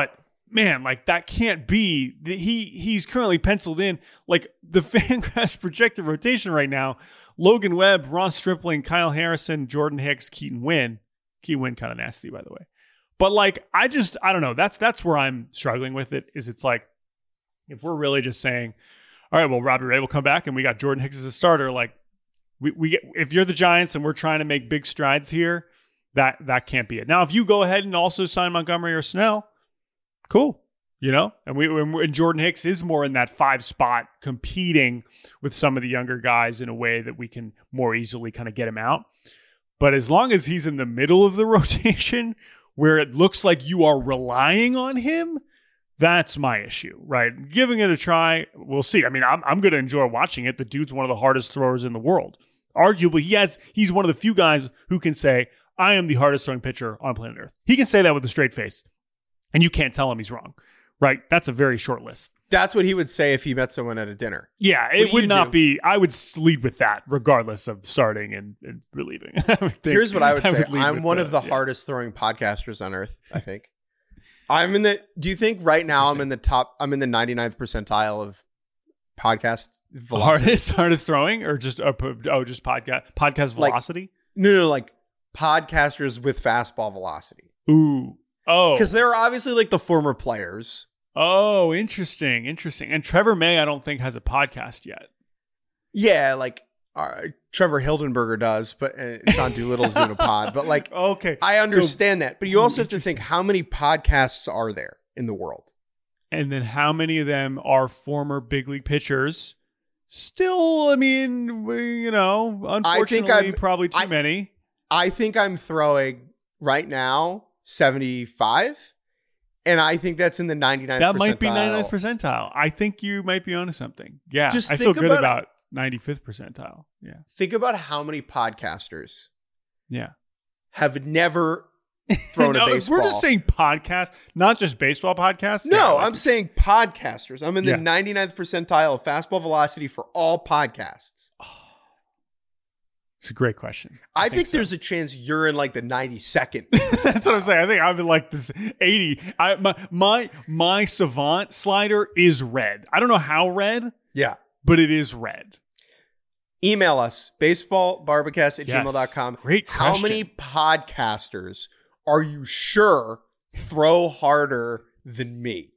man, like that can't be. He's currently penciled in like the FanGraphs projected rotation right now. Logan Webb, Ross Stripling, Kyle Harrison, Jordan Hicks, Keaton Wynn. Keaton Wynn kind of nasty, by the way. But like, I don't know. That's where I'm struggling with it. Is it's like, if we're really just saying, all right, well, Robbie Ray will come back and we got Jordan Hicks as a starter. Like we get, if you're the Giants and we're trying to make big strides here, that can't be it. Now, if you go ahead and also sign Montgomery or Snell, cool. You know, and Jordan Hicks is more in that 5 spot competing with some of the younger guys in a way that we can more easily kind of get him out. But as long as he's in the middle of the rotation where it looks like you are relying on him, that's my issue, right? Giving it a try, we'll see. I mean, I'm going to enjoy watching it. The dude's one of the hardest throwers in the world. Arguably, he's one of the few guys who can say, I am the hardest throwing pitcher on planet Earth. He can say that with a straight face, and you can't tell him he's wrong. Right, that's a very short list. That's what he would say if he met someone at a dinner. Yeah, it would not be. I would lead with that, regardless of starting and relieving. Here's what I would say: I'm one of the hardest throwing podcasters on earth. I think I'm in the. Do you think right now I'm in the top? I'm in the 99th percentile of podcast velocity. Hardest throwing, or just just podcast velocity? No, like podcasters with fastball velocity. Ooh. Oh, because they're obviously like the former players. Oh, interesting. And Trevor May, I don't think has a podcast yet. Yeah, like Trevor Hildenberger does, but John Doolittle's doing a pod. But like, okay, I understand that. But you also have to think, how many podcasts are there in the world? And then how many of them are former big league pitchers? Still, I mean, you know, unfortunately, probably too many. I think I'm throwing right now 75, and I think that's in the 99th percentile. That might be 99th percentile. I think you might be onto something. Yeah, just I feel good about 95th percentile. Yeah. Think about how many podcasters have never thrown a baseball. We're just saying podcast, not just baseball podcasts. No, I'm saying podcasters. I'm in the 99th percentile of fastball velocity for all podcasts. It's a great question. I think there's a chance you're in like the 92nd. That's what I'm saying. I think I'm in like this 80. My Savant slider is red. I don't know how red. Yeah. But it is red. Email us, baseballbarbacast@gmail.com. Great question. How many podcasters are you sure throw harder than me?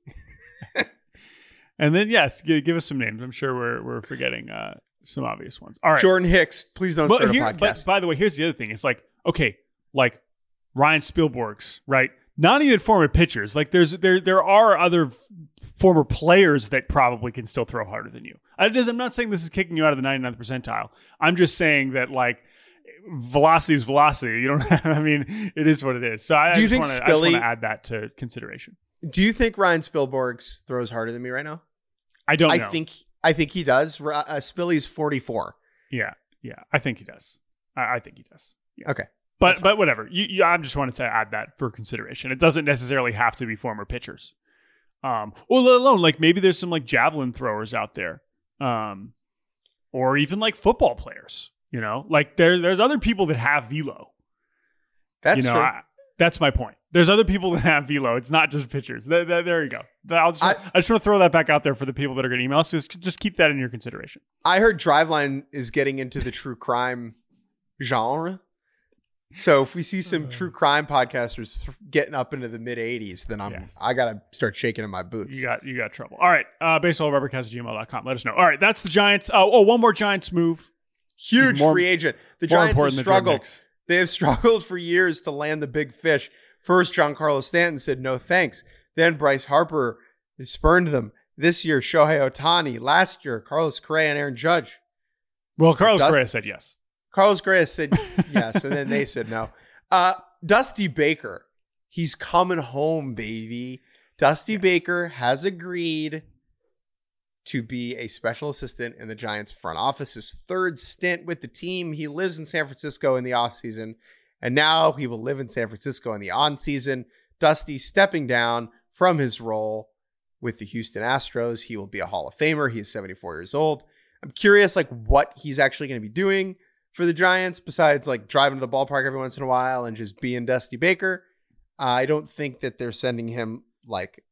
And then, yes, give us some names. I'm sure we're forgetting some obvious ones. All right. Jordan Hicks, please don't start a podcast. But by the way, here's the other thing. It's like, okay, like Ryan Spielborg's, right? Not even former pitchers. Like there are other former players that probably can still throw harder than you. I'm not saying this is kicking you out of the 99th percentile. I'm just saying that like velocity is velocity. You don't have, I mean, it is what it is. So I just want to add that to consideration. Do you think Ryan Spielborg's throws harder than me right now? I don't know. I think he does. Spilly's 44. Yeah. I think he does. I think he does. Yeah. Okay. But whatever. I just wanted to add that for consideration. It doesn't necessarily have to be former pitchers. Or let alone like maybe there's some like javelin throwers out there. Or even like football players. You know, like there's other people that have velo. That's true. That's my point. There's other people that have velo. It's not just pitchers. There you go. I just want to throw that back out there for the people that are going to email us. Just keep that in your consideration. I heard Driveline is getting into the true crime genre. So if we see some true crime podcasters getting up into the mid 80s, then I got to start shaking in my boots. You got trouble. All right. Baseballrubbercast@gmail.com. Let us know. All right. That's the Giants. one more Giants move. Huge free agent. The Giants have struggled. They have struggled for years to land the big fish. First, Giancarlo Stanton said no thanks. Then Bryce Harper spurned them. This year, Shohei Ohtani. Last year, Carlos Correa and Aaron Judge. Well, Carlos Correa said yes. Carlos Correa said yes, and then they said no. Dusty Baker. He's coming home, baby. Dusty Baker has agreed to be a special assistant in the Giants front office. His third stint with the team. He lives in San Francisco in the offseason, and now he will live in San Francisco in the on-season. Dusty stepping down from his role with the Houston Astros. He will be a Hall of Famer. He is 74 years old. I'm curious, like, what he's actually going to be doing for the Giants besides, like, driving to the ballpark every once in a while and just being Dusty Baker. I don't think that they're sending him, like,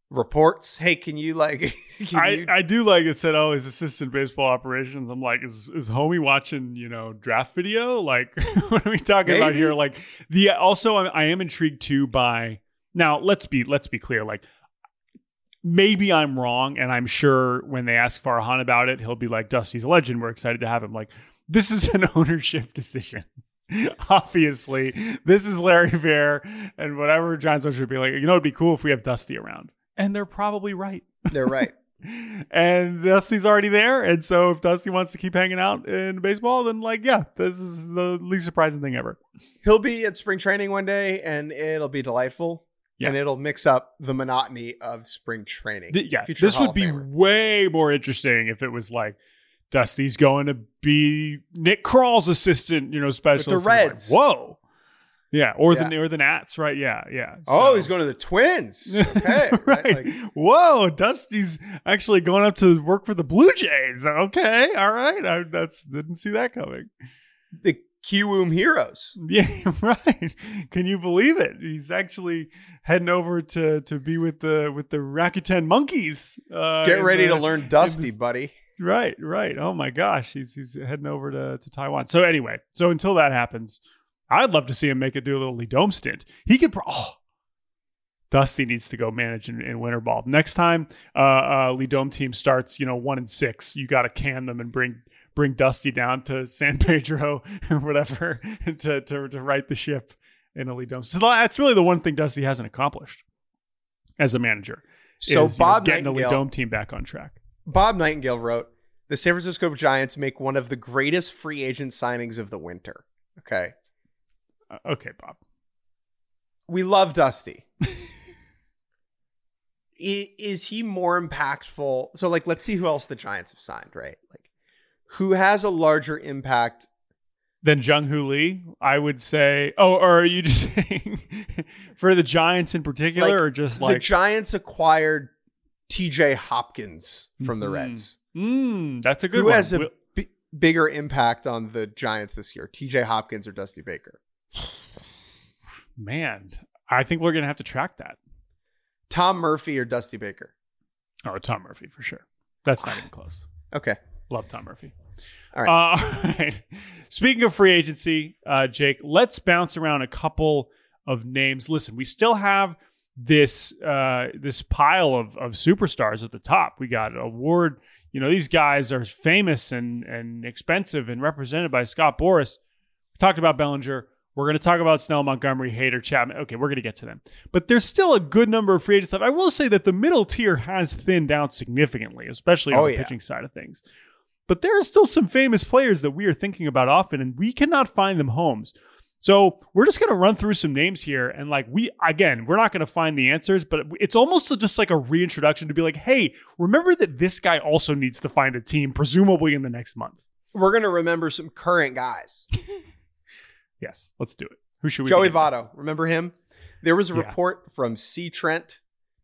reports. Hey, can you like? I do like it said, oh, his assistant baseball operations. I'm like, is homie watching draft video? Like, what are we talking about here? Like also I am intrigued too by now. Let's be clear. Like maybe I'm wrong, and I'm sure when they ask Farhan about it, he'll be like, Dusty's a legend. We're excited to have him. Like this is an ownership decision. Obviously, this is Larry Baer and whatever Giants should be like. It'd be cool if we have Dusty around. And they're probably right. They're right. And Dusty's already there. And so if Dusty wants to keep hanging out in baseball, then this is the least surprising thing ever. He'll be at spring training one day and it'll be delightful. Yeah. And it'll mix up the monotony of spring training. This would be way more interesting if it was like Dusty's going to be Nick Kral's assistant, specialist. With the Reds. Like, whoa. Yeah, or the Nats, right? Yeah. So. He's going to the Twins. Okay, right. Whoa, Dusty's actually going up to work for the Blue Jays. Okay, all right. I didn't see that coming. The Kiwoom Heroes. Yeah, right. Can you believe it? He's actually heading over to be with the Rakuten Monkeys. Get ready to learn Dusty, buddy. Right. Oh my gosh, he's heading over to Taiwan. So anyway, until that happens. I'd love to see him make it do a little Lee Dome stint. He could. Dusty needs to go manage in winter ball next time. Lee Dome team starts, 1-6. You got to can them and bring Dusty down to San Pedro or whatever to right the ship in a Lee Dome. So that's really the one thing Dusty hasn't accomplished as a manager. So Bob getting Nightingale, the Lee Dome team back on track. Bob Nightingale wrote, "The San Francisco Giants make one of the greatest free agent signings of the winter." Okay. Okay, Bob. We love Dusty. Is he more impactful? So, let's see who else the Giants have signed, right? Who has a larger impact than Jung-Hoo Lee? I would say. Oh, or are you just saying for the Giants in particular, or just the Giants acquired TJ Hopkins from the Reds? That's a good one. Who has a bigger impact on the Giants this year, TJ Hopkins or Dusty Baker? Man, I think we're going to have to track that. Tom Murphy or Dusty Baker? Oh, Tom Murphy for sure. That's not even close. Okay. Love Tom Murphy. All right. All right. Speaking of free agency, Jake, let's bounce around a couple of names. Listen, we still have this pile of superstars at the top. We got Award. These guys are famous and expensive and represented by Scott Boras. We talked about Bellinger. We're going to talk about Snell, Montgomery, Hader, Chapman. Okay, we're going to get to them. But there's still a good number of free agents stuff. I will say that the middle tier has thinned out significantly, especially on the pitching side of things. But there are still some famous players that we are thinking about often, and we cannot find them homes. So we're just going to run through some names here. And we're not going to find the answers, but it's almost just like a reintroduction to be like, hey, remember that this guy also needs to find a team, presumably in the next month. We're going to remember some current guys. Yes, let's do it. Who should we? Joey Votto. Remember him? There was a report from C. Trent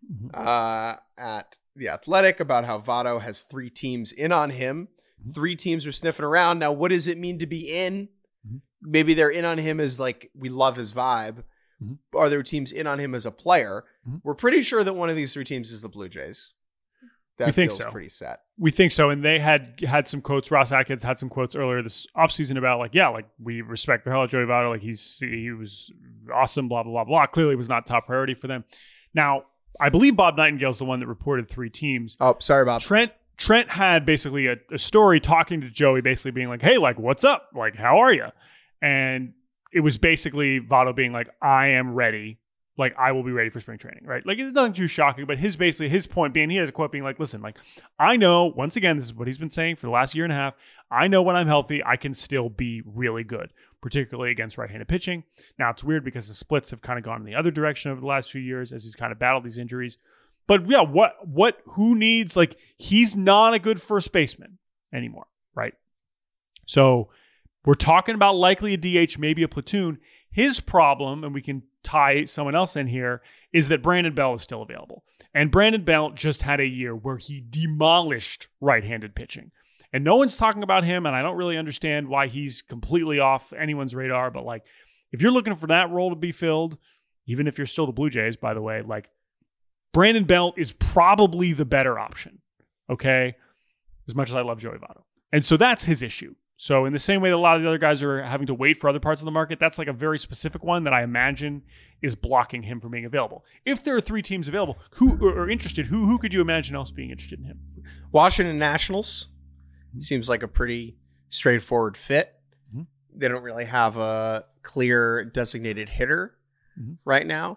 at The Athletic about how Votto has 3 teams in on him. 3 teams are sniffing around. Now, what does it mean to be in? Maybe they're in on him as we love his vibe. Are there teams in on him as a player? We're pretty sure that one of these 3 teams is the Blue Jays. That feels pretty set. We think so. And they had some quotes. Ross Atkins had some quotes earlier this offseason about we respect the hell out of Joey Votto. He was awesome, blah, blah, blah, blah. Clearly was not top priority for them. Now, I believe Bob Nightingale is the one that reported 3 teams. Oh, sorry, Bob. Trent had basically a story talking to Joey, basically being like, hey, what's up? How are you? And it was basically Votto being like, I am ready. I will be ready for spring training, right? It's nothing too shocking, but his point being, he has a quote being like, listen, I know, once again, this is what he's been saying for the last year and a half. I know when I'm healthy, I can still be really good, particularly against right-handed pitching. Now, it's weird because the splits have kind of gone in the other direction over the last few years as he's kind of battled these injuries. But yeah, who needs, he's not a good first baseman anymore, right? So we're talking about likely a DH, maybe a platoon. His problem, and we can tie someone else in here, is that Brandon Bell is still available. And Brandon Bell just had a year where he demolished right-handed pitching. And no one's talking about him, and I don't really understand why he's completely off anyone's radar. But if you're looking for that role to be filled, even if you're still the Blue Jays, by the way, Brandon Belt is probably the better option. Okay. As much as I love Joey Votto. And so that's his issue. So in the same way that a lot of the other guys are having to wait for other parts of the market, that's like a very specific one that I imagine is blocking him from being available. If there are 3 teams available who are interested, who could you imagine else being interested in him? Washington Nationals seems like a pretty straightforward fit. Mm-hmm. They don't really have a clear designated hitter right now.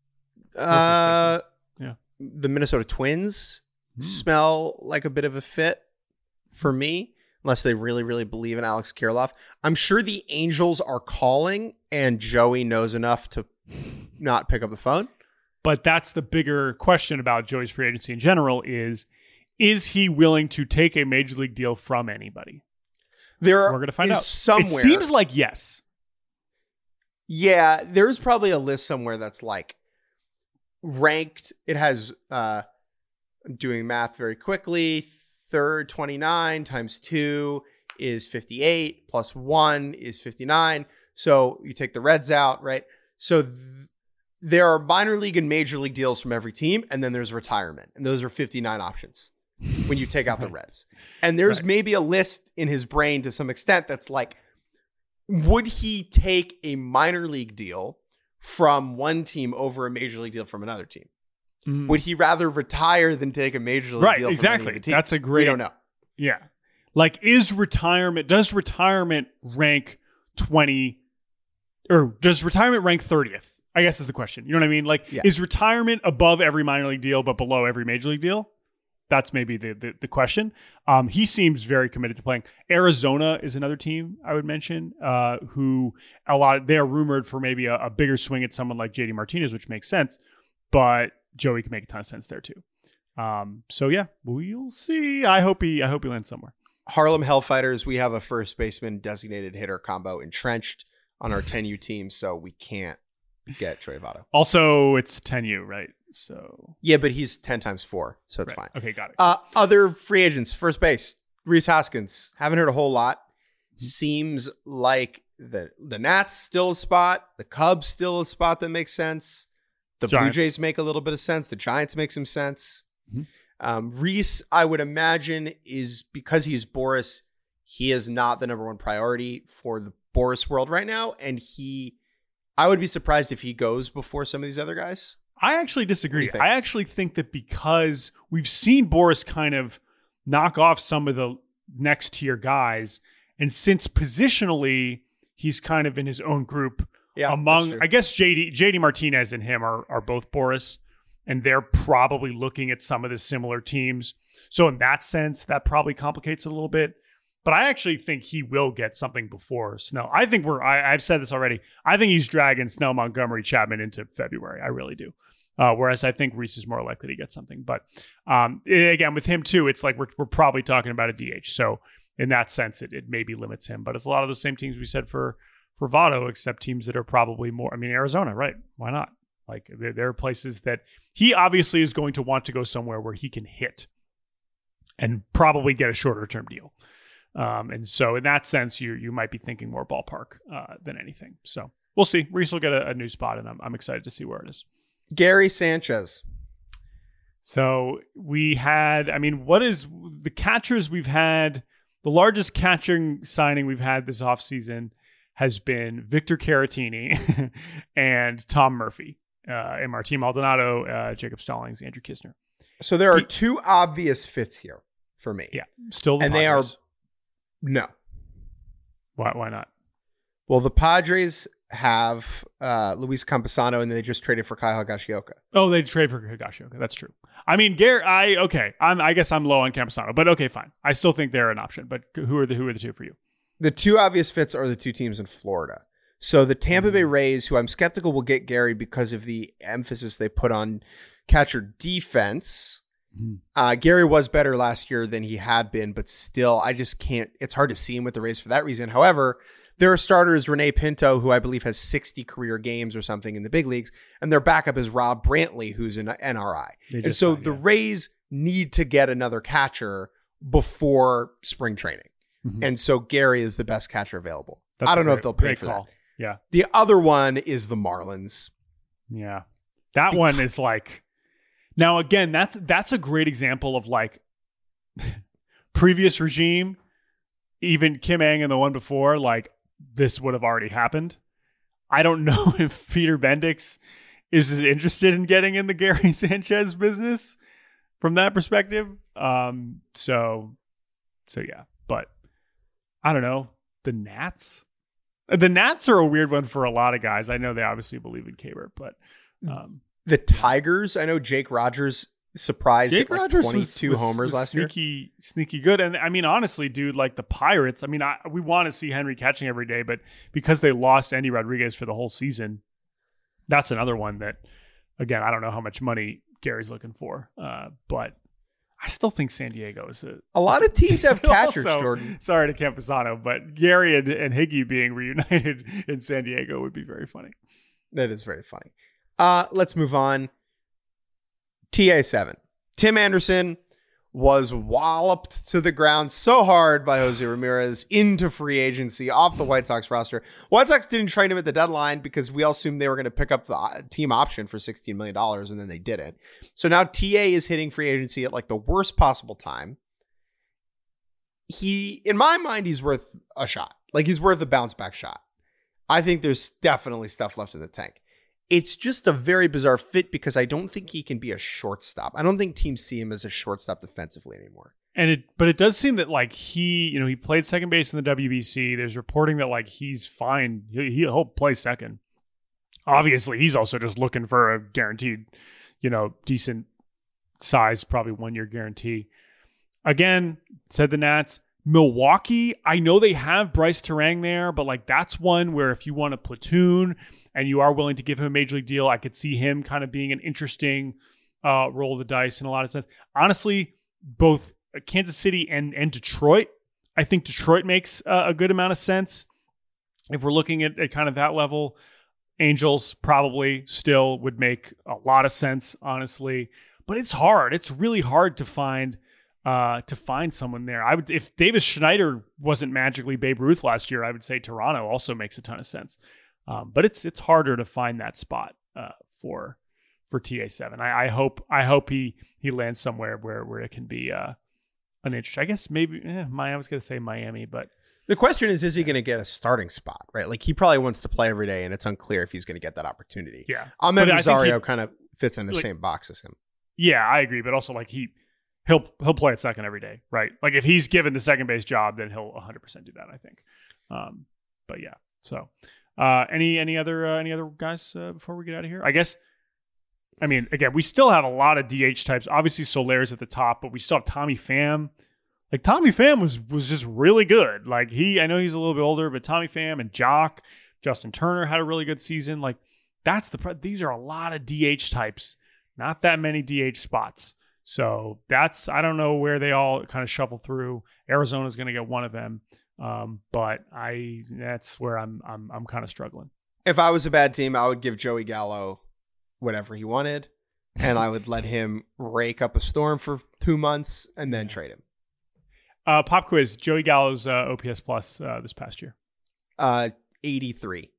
The Minnesota Twins smell like a bit of a fit for me, unless they really, really believe in Alex Kirilloff. I'm sure the Angels are calling, and Joey knows enough to not pick up the phone. But that's the bigger question about Joey's free agency in general is he willing to take a major league deal from anybody? We're going to find out. Somewhere, it seems like yes. Yeah, there's probably a list somewhere that's like ranked. It has, doing math very quickly, third 29 times 2 is 58 plus 1 is 59. So you take the Reds out, right? So there are minor league and major league deals from every team, and then there's retirement. And those are 59 options when you take out the Reds. And there's maybe a list in his brain to some extent that's like, would he take a minor league deal from one team over a major league deal from another team? Would he rather retire than take a major league deal from any of the teams? That's a great. We don't know. Yeah. Like, does retirement rank 20 or does retirement rank 30th? I guess is the question. You know what I mean? Like, is retirement above every minor league deal but below every major league deal? That's maybe the question. He seems very committed to playing. Arizona is another team I would mention who they are rumored for maybe a bigger swing at someone like JD Martinez, which makes sense. But Joey can make a ton of sense there too. So yeah, we'll see. I hope he lands somewhere. Harlem Hellfighters, we have a first baseman designated hitter combo entrenched on our 10U team, so we can't get Joey Votto. Also, it's 10U, right? So yeah, but he's 10 times 4, so it's fine. Okay, got it. Other free agents, first base, Rhys Hoskins. Haven't heard a whole lot. Seems like the Nats still a spot. The Cubs still a spot that makes sense. The Giants. Blue Jays make a little bit of sense. The Giants make some sense. Rhys, I would imagine, is because he's Boris, he is not the number one priority for the Boris world right now. And I would be surprised if he goes before some of these other guys. I actually disagree. I actually think that because we've seen Boris kind of knock off some of the next tier guys, and since positionally he's kind of in his own group, I guess JD Martinez and him are both Boris, and they're probably looking at some of the similar teams. So in that sense, that probably complicates it a little bit. But I actually think he will get something before Snell. I think I've said this already. I think he's dragging Snell, Montgomery, Chapman into February. I really do. Whereas I think Rhys is more likely to get something. But again, with him too, it's like we're probably talking about a DH. So in that sense, it maybe limits him. But it's a lot of the same teams we said for Votto, except teams that are probably more. I mean, Arizona, right? Why not? Like there are places that he obviously is going to want to go somewhere where he can hit and probably get a shorter term deal. And so in that sense, you might be thinking more ballpark than anything. So we'll see. Rhys will get a new spot, and I'm excited to see where it is. Gary Sanchez. So we had, what is the catchers we've had? The largest catching signing we've had this offseason has been Victor Caratini and Tom Murphy, and Martín Maldonado, Jacob Stallings, Andrew Kisner. So there are two obvious fits here for me. Yeah. Still the and Padres. No. Why not? Well, the Padres have Luis Campusano, and they just traded for Kyle Higashioka. Oh, they traded for Higashioka. That's true. I guess I'm low on Campusano, but okay, fine. I still think they're an option. But who are the two for you? The two obvious fits are the two teams in Florida. So the Tampa Bay Rays, who I'm skeptical will get Gary because of the emphasis they put on catcher defense. Gary was better last year than he had been, but still, I just can't. It's hard to see him with the Rays for that reason. However, their starter is Rene Pinto, who I believe has 60 career games or something in the big leagues, and their backup is Rob Brantley, who's an NRI. And so the Rays need to get another catcher before spring training. And so Gary is the best catcher available. I don't know if they'll pay for that. Yeah. The other one is the Marlins. Yeah. That one is like, Now, again, that's a great example of like previous regime, even Kim Ng and the one before, like this would have already happened. I don't know if Peter Bendix is as interested in getting in the Gary Sanchez business from that perspective. So yeah, but I don't know. The Nats are a weird one for a lot of guys. I know they obviously believe in Kaber, but the Tigers, I know Jake Rogers surprised Jake like Rogers 22 homers last year. Sneaky good. And I mean, honestly, dude, like the Pirates, I mean, we want to see Henry catching every day, but because they lost Andy Rodriguez for the whole season, that's another one that, again, I don't know how much money Gary's looking for, but I still think San Diego is a lot of teams have catchers, also, Jordan. Sorry to Campusano, but Gary and Higgy being reunited in San Diego would be very funny. That is very funny. Let's move on. TA7. Tim Anderson was walloped to the ground so hard by Jose Ramirez into free agency off the White Sox roster. White Sox didn't trade him at the deadline because we all assumed they were going to pick up the team option for $16 million, and then they didn't. So now TA is hitting free agency at like the worst possible time. In my mind, he's worth a shot. Like he's worth a bounce back shot. I think there's definitely stuff left in the tank. It's just a very bizarre fit because I don't think he can be a shortstop. I don't think teams see him as a shortstop defensively anymore. But it does seem that like he played second base in the WBC. There's reporting that like he's fine. He'll play second. Obviously, he's also just looking for a guaranteed, decent size, probably 1 year guarantee. Again, said the Nats. Milwaukee, I know they have Bryce Terang there, but like that's one where if you want a platoon and you are willing to give him a major league deal, I could see him kind of being an interesting roll of the dice in a lot of sense. Honestly, both Kansas City and Detroit, I think Detroit makes a good amount of sense. If we're looking at kind of that level, Angels probably still would make a lot of sense, honestly. But it's hard. It's really hard to find someone there. If Davis Schneider wasn't magically Babe Ruth last year, I would say Toronto also makes a ton of sense. But it's harder to find that spot for TA7. I hope he lands somewhere where it can be an interest. I guess maybe I was going to say Miami, but the question is he going to get a starting spot, right? Like he probably wants to play every day, and it's unclear if he's going to get that opportunity. Yeah, Ahmed Rosario kind of fits in the same box as him. Yeah, I agree, but also like he'll play at second every day, right? Like if he's given the second base job, then he'll 100% do that, I think. But yeah, so any other guys before we get out of here? I mean, again, we still have a lot of DH types. Obviously, Soler's at the top, but we still have Tommy Pham. Like Tommy Pham was just really good. Like I know he's a little bit older, but Tommy Pham and Jock, Justin Turner had a really good season. Like these are a lot of DH types, not that many DH spots. So I don't know where they all kind of shuffle through. Arizona's going to get one of them. But that's where I'm kind of struggling. If I was a bad team, I would give Joey Gallo whatever he wanted, and I would let him rake up a storm for 2 months and then trade him. Pop quiz: Joey Gallo's OPS plus this past year. 83.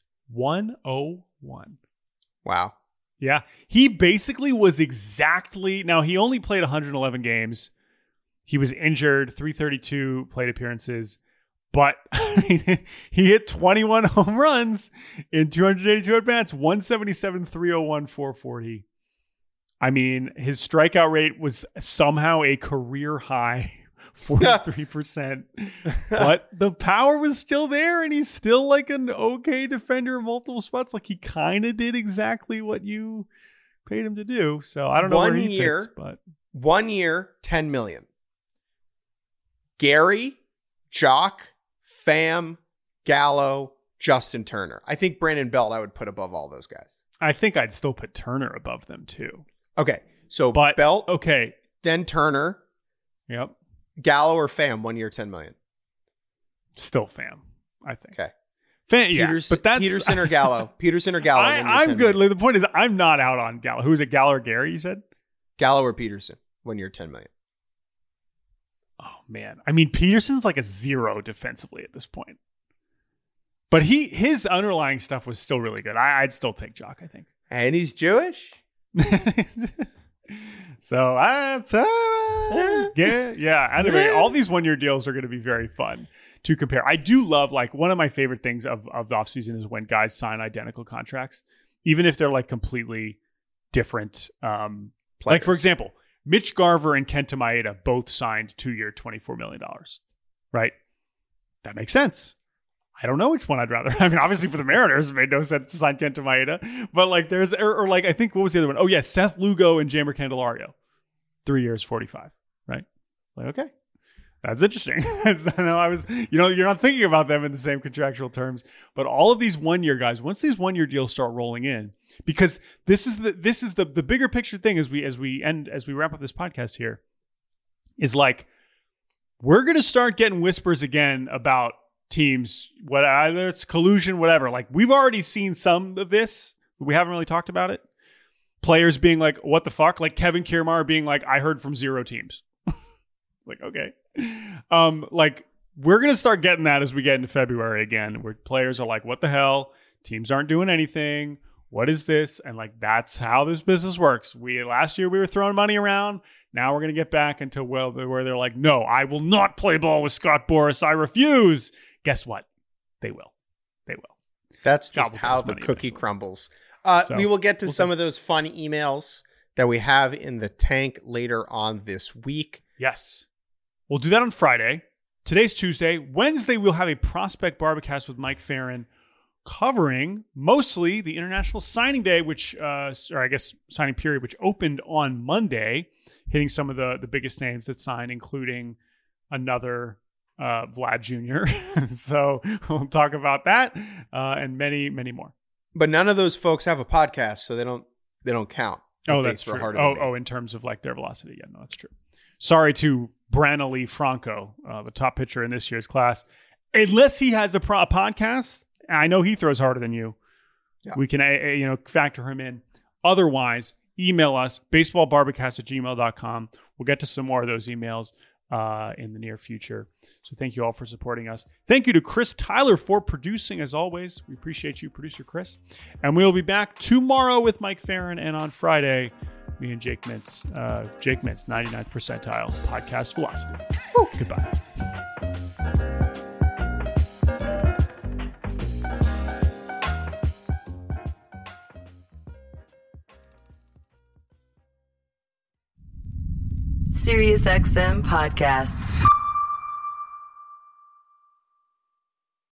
101. Wow. Yeah, he basically was exactly. Now he only played 111 games. He was injured, 332 plate appearances, but I mean, he hit 21 home runs in 282 at bats, 177, 301, 440. I mean, his strikeout rate was somehow a career high, 43%. But the power was still there, and he's still like an okay defender in multiple spots. Like he kind of did exactly what you paid him to do. So I don't know where he fits, but 1 year, $10 million. Gary, Jock, Pham, Gallo, Justin Turner. I think Brandon Belt I would put above all those guys. I think I'd still put Turner above them too. Okay, so Belt, okay, then Turner. Yep. Gallo or Pham, 1 year, $10 million. Still Pham, I think. Okay. Pham, yeah, but that's Peterson or Gallo. Peterson or Gallo. I'm good. Like, the point is, I'm not out on Gallo. Who is it? Gallo or Gary? You said Gallo or Peterson, 1 year, $10 million. Oh man, I mean Peterson's like a 0 defensively at this point, but his underlying stuff was still really good. I'd still take Jock, I think. And he's Jewish. So that's yeah. Anyway, all these 1-year deals are going to be very fun to compare. I do love, like, one of my favorite things of the offseason is when guys sign identical contracts, even if they're like completely different. Like, for example, Mitch Garver and Kenta Maeda both signed 2-year, $24 million. Right? That makes sense. I don't know which one I'd rather. I mean, obviously for the Mariners, it made no sense to sign Kenta Maeda. But like there's, or like, I think, what was the other one? Oh yeah, Seth Lugo and Jeimer Candelario. 3 years, 45, right? Like, okay. That's interesting. I know you're not thinking about them in the same contractual terms, but all of these 1-year guys, once these 1-year deals start rolling in, because this is the bigger picture thing as we wrap up this podcast here, is like, we're going to start getting whispers again about teams, whether it's collusion, whatever. Like, we've already seen some of this, but we haven't really talked about it. Players being like, what the fuck? Like Kevin Kiermaier being like, I heard from 0 teams. Like, okay. Like, we're going to start getting that as we get into February again, where players are like, what the hell? Teams aren't doing anything. What is this? And like, that's how this business works. Last year we were throwing money around. Now we're going to get back into where they're like, no, I will not play ball with Scott Boras. I refuse. Guess what? They will. They will. That's just how the cookie crumbles. We will get to some of those fun emails that we have in the tank later on this week. Yes. We'll do that on Friday. Today's Tuesday. Wednesday, we'll have a Prospect Barbacast with Mike Farron covering mostly the International Signing Day, signing period, which opened on Monday, hitting some of the biggest names that signed, including another Vlad Jr. So we'll talk about that and many, many more. But none of those folks have a podcast, so they don't count. Oh, that's true. In terms of like their velocity. Yeah, no, that's true. Sorry to Brantley Franco, the top pitcher in this year's class. Unless he has a podcast, I know he throws harder than you. Yeah. We can factor him in. Otherwise, email us, baseballbarbacast@gmail.com. We'll get to some more of those emails in the near future. So thank you all for supporting us. Thank you to Chris Tyler for producing, as always. We appreciate you, producer Chris. And we'll be back tomorrow with Mike Farron, and on Friday, me and Jake Mintz, 99th Percentile Podcast Velocity. Woo, goodbye. SiriusXM Podcasts.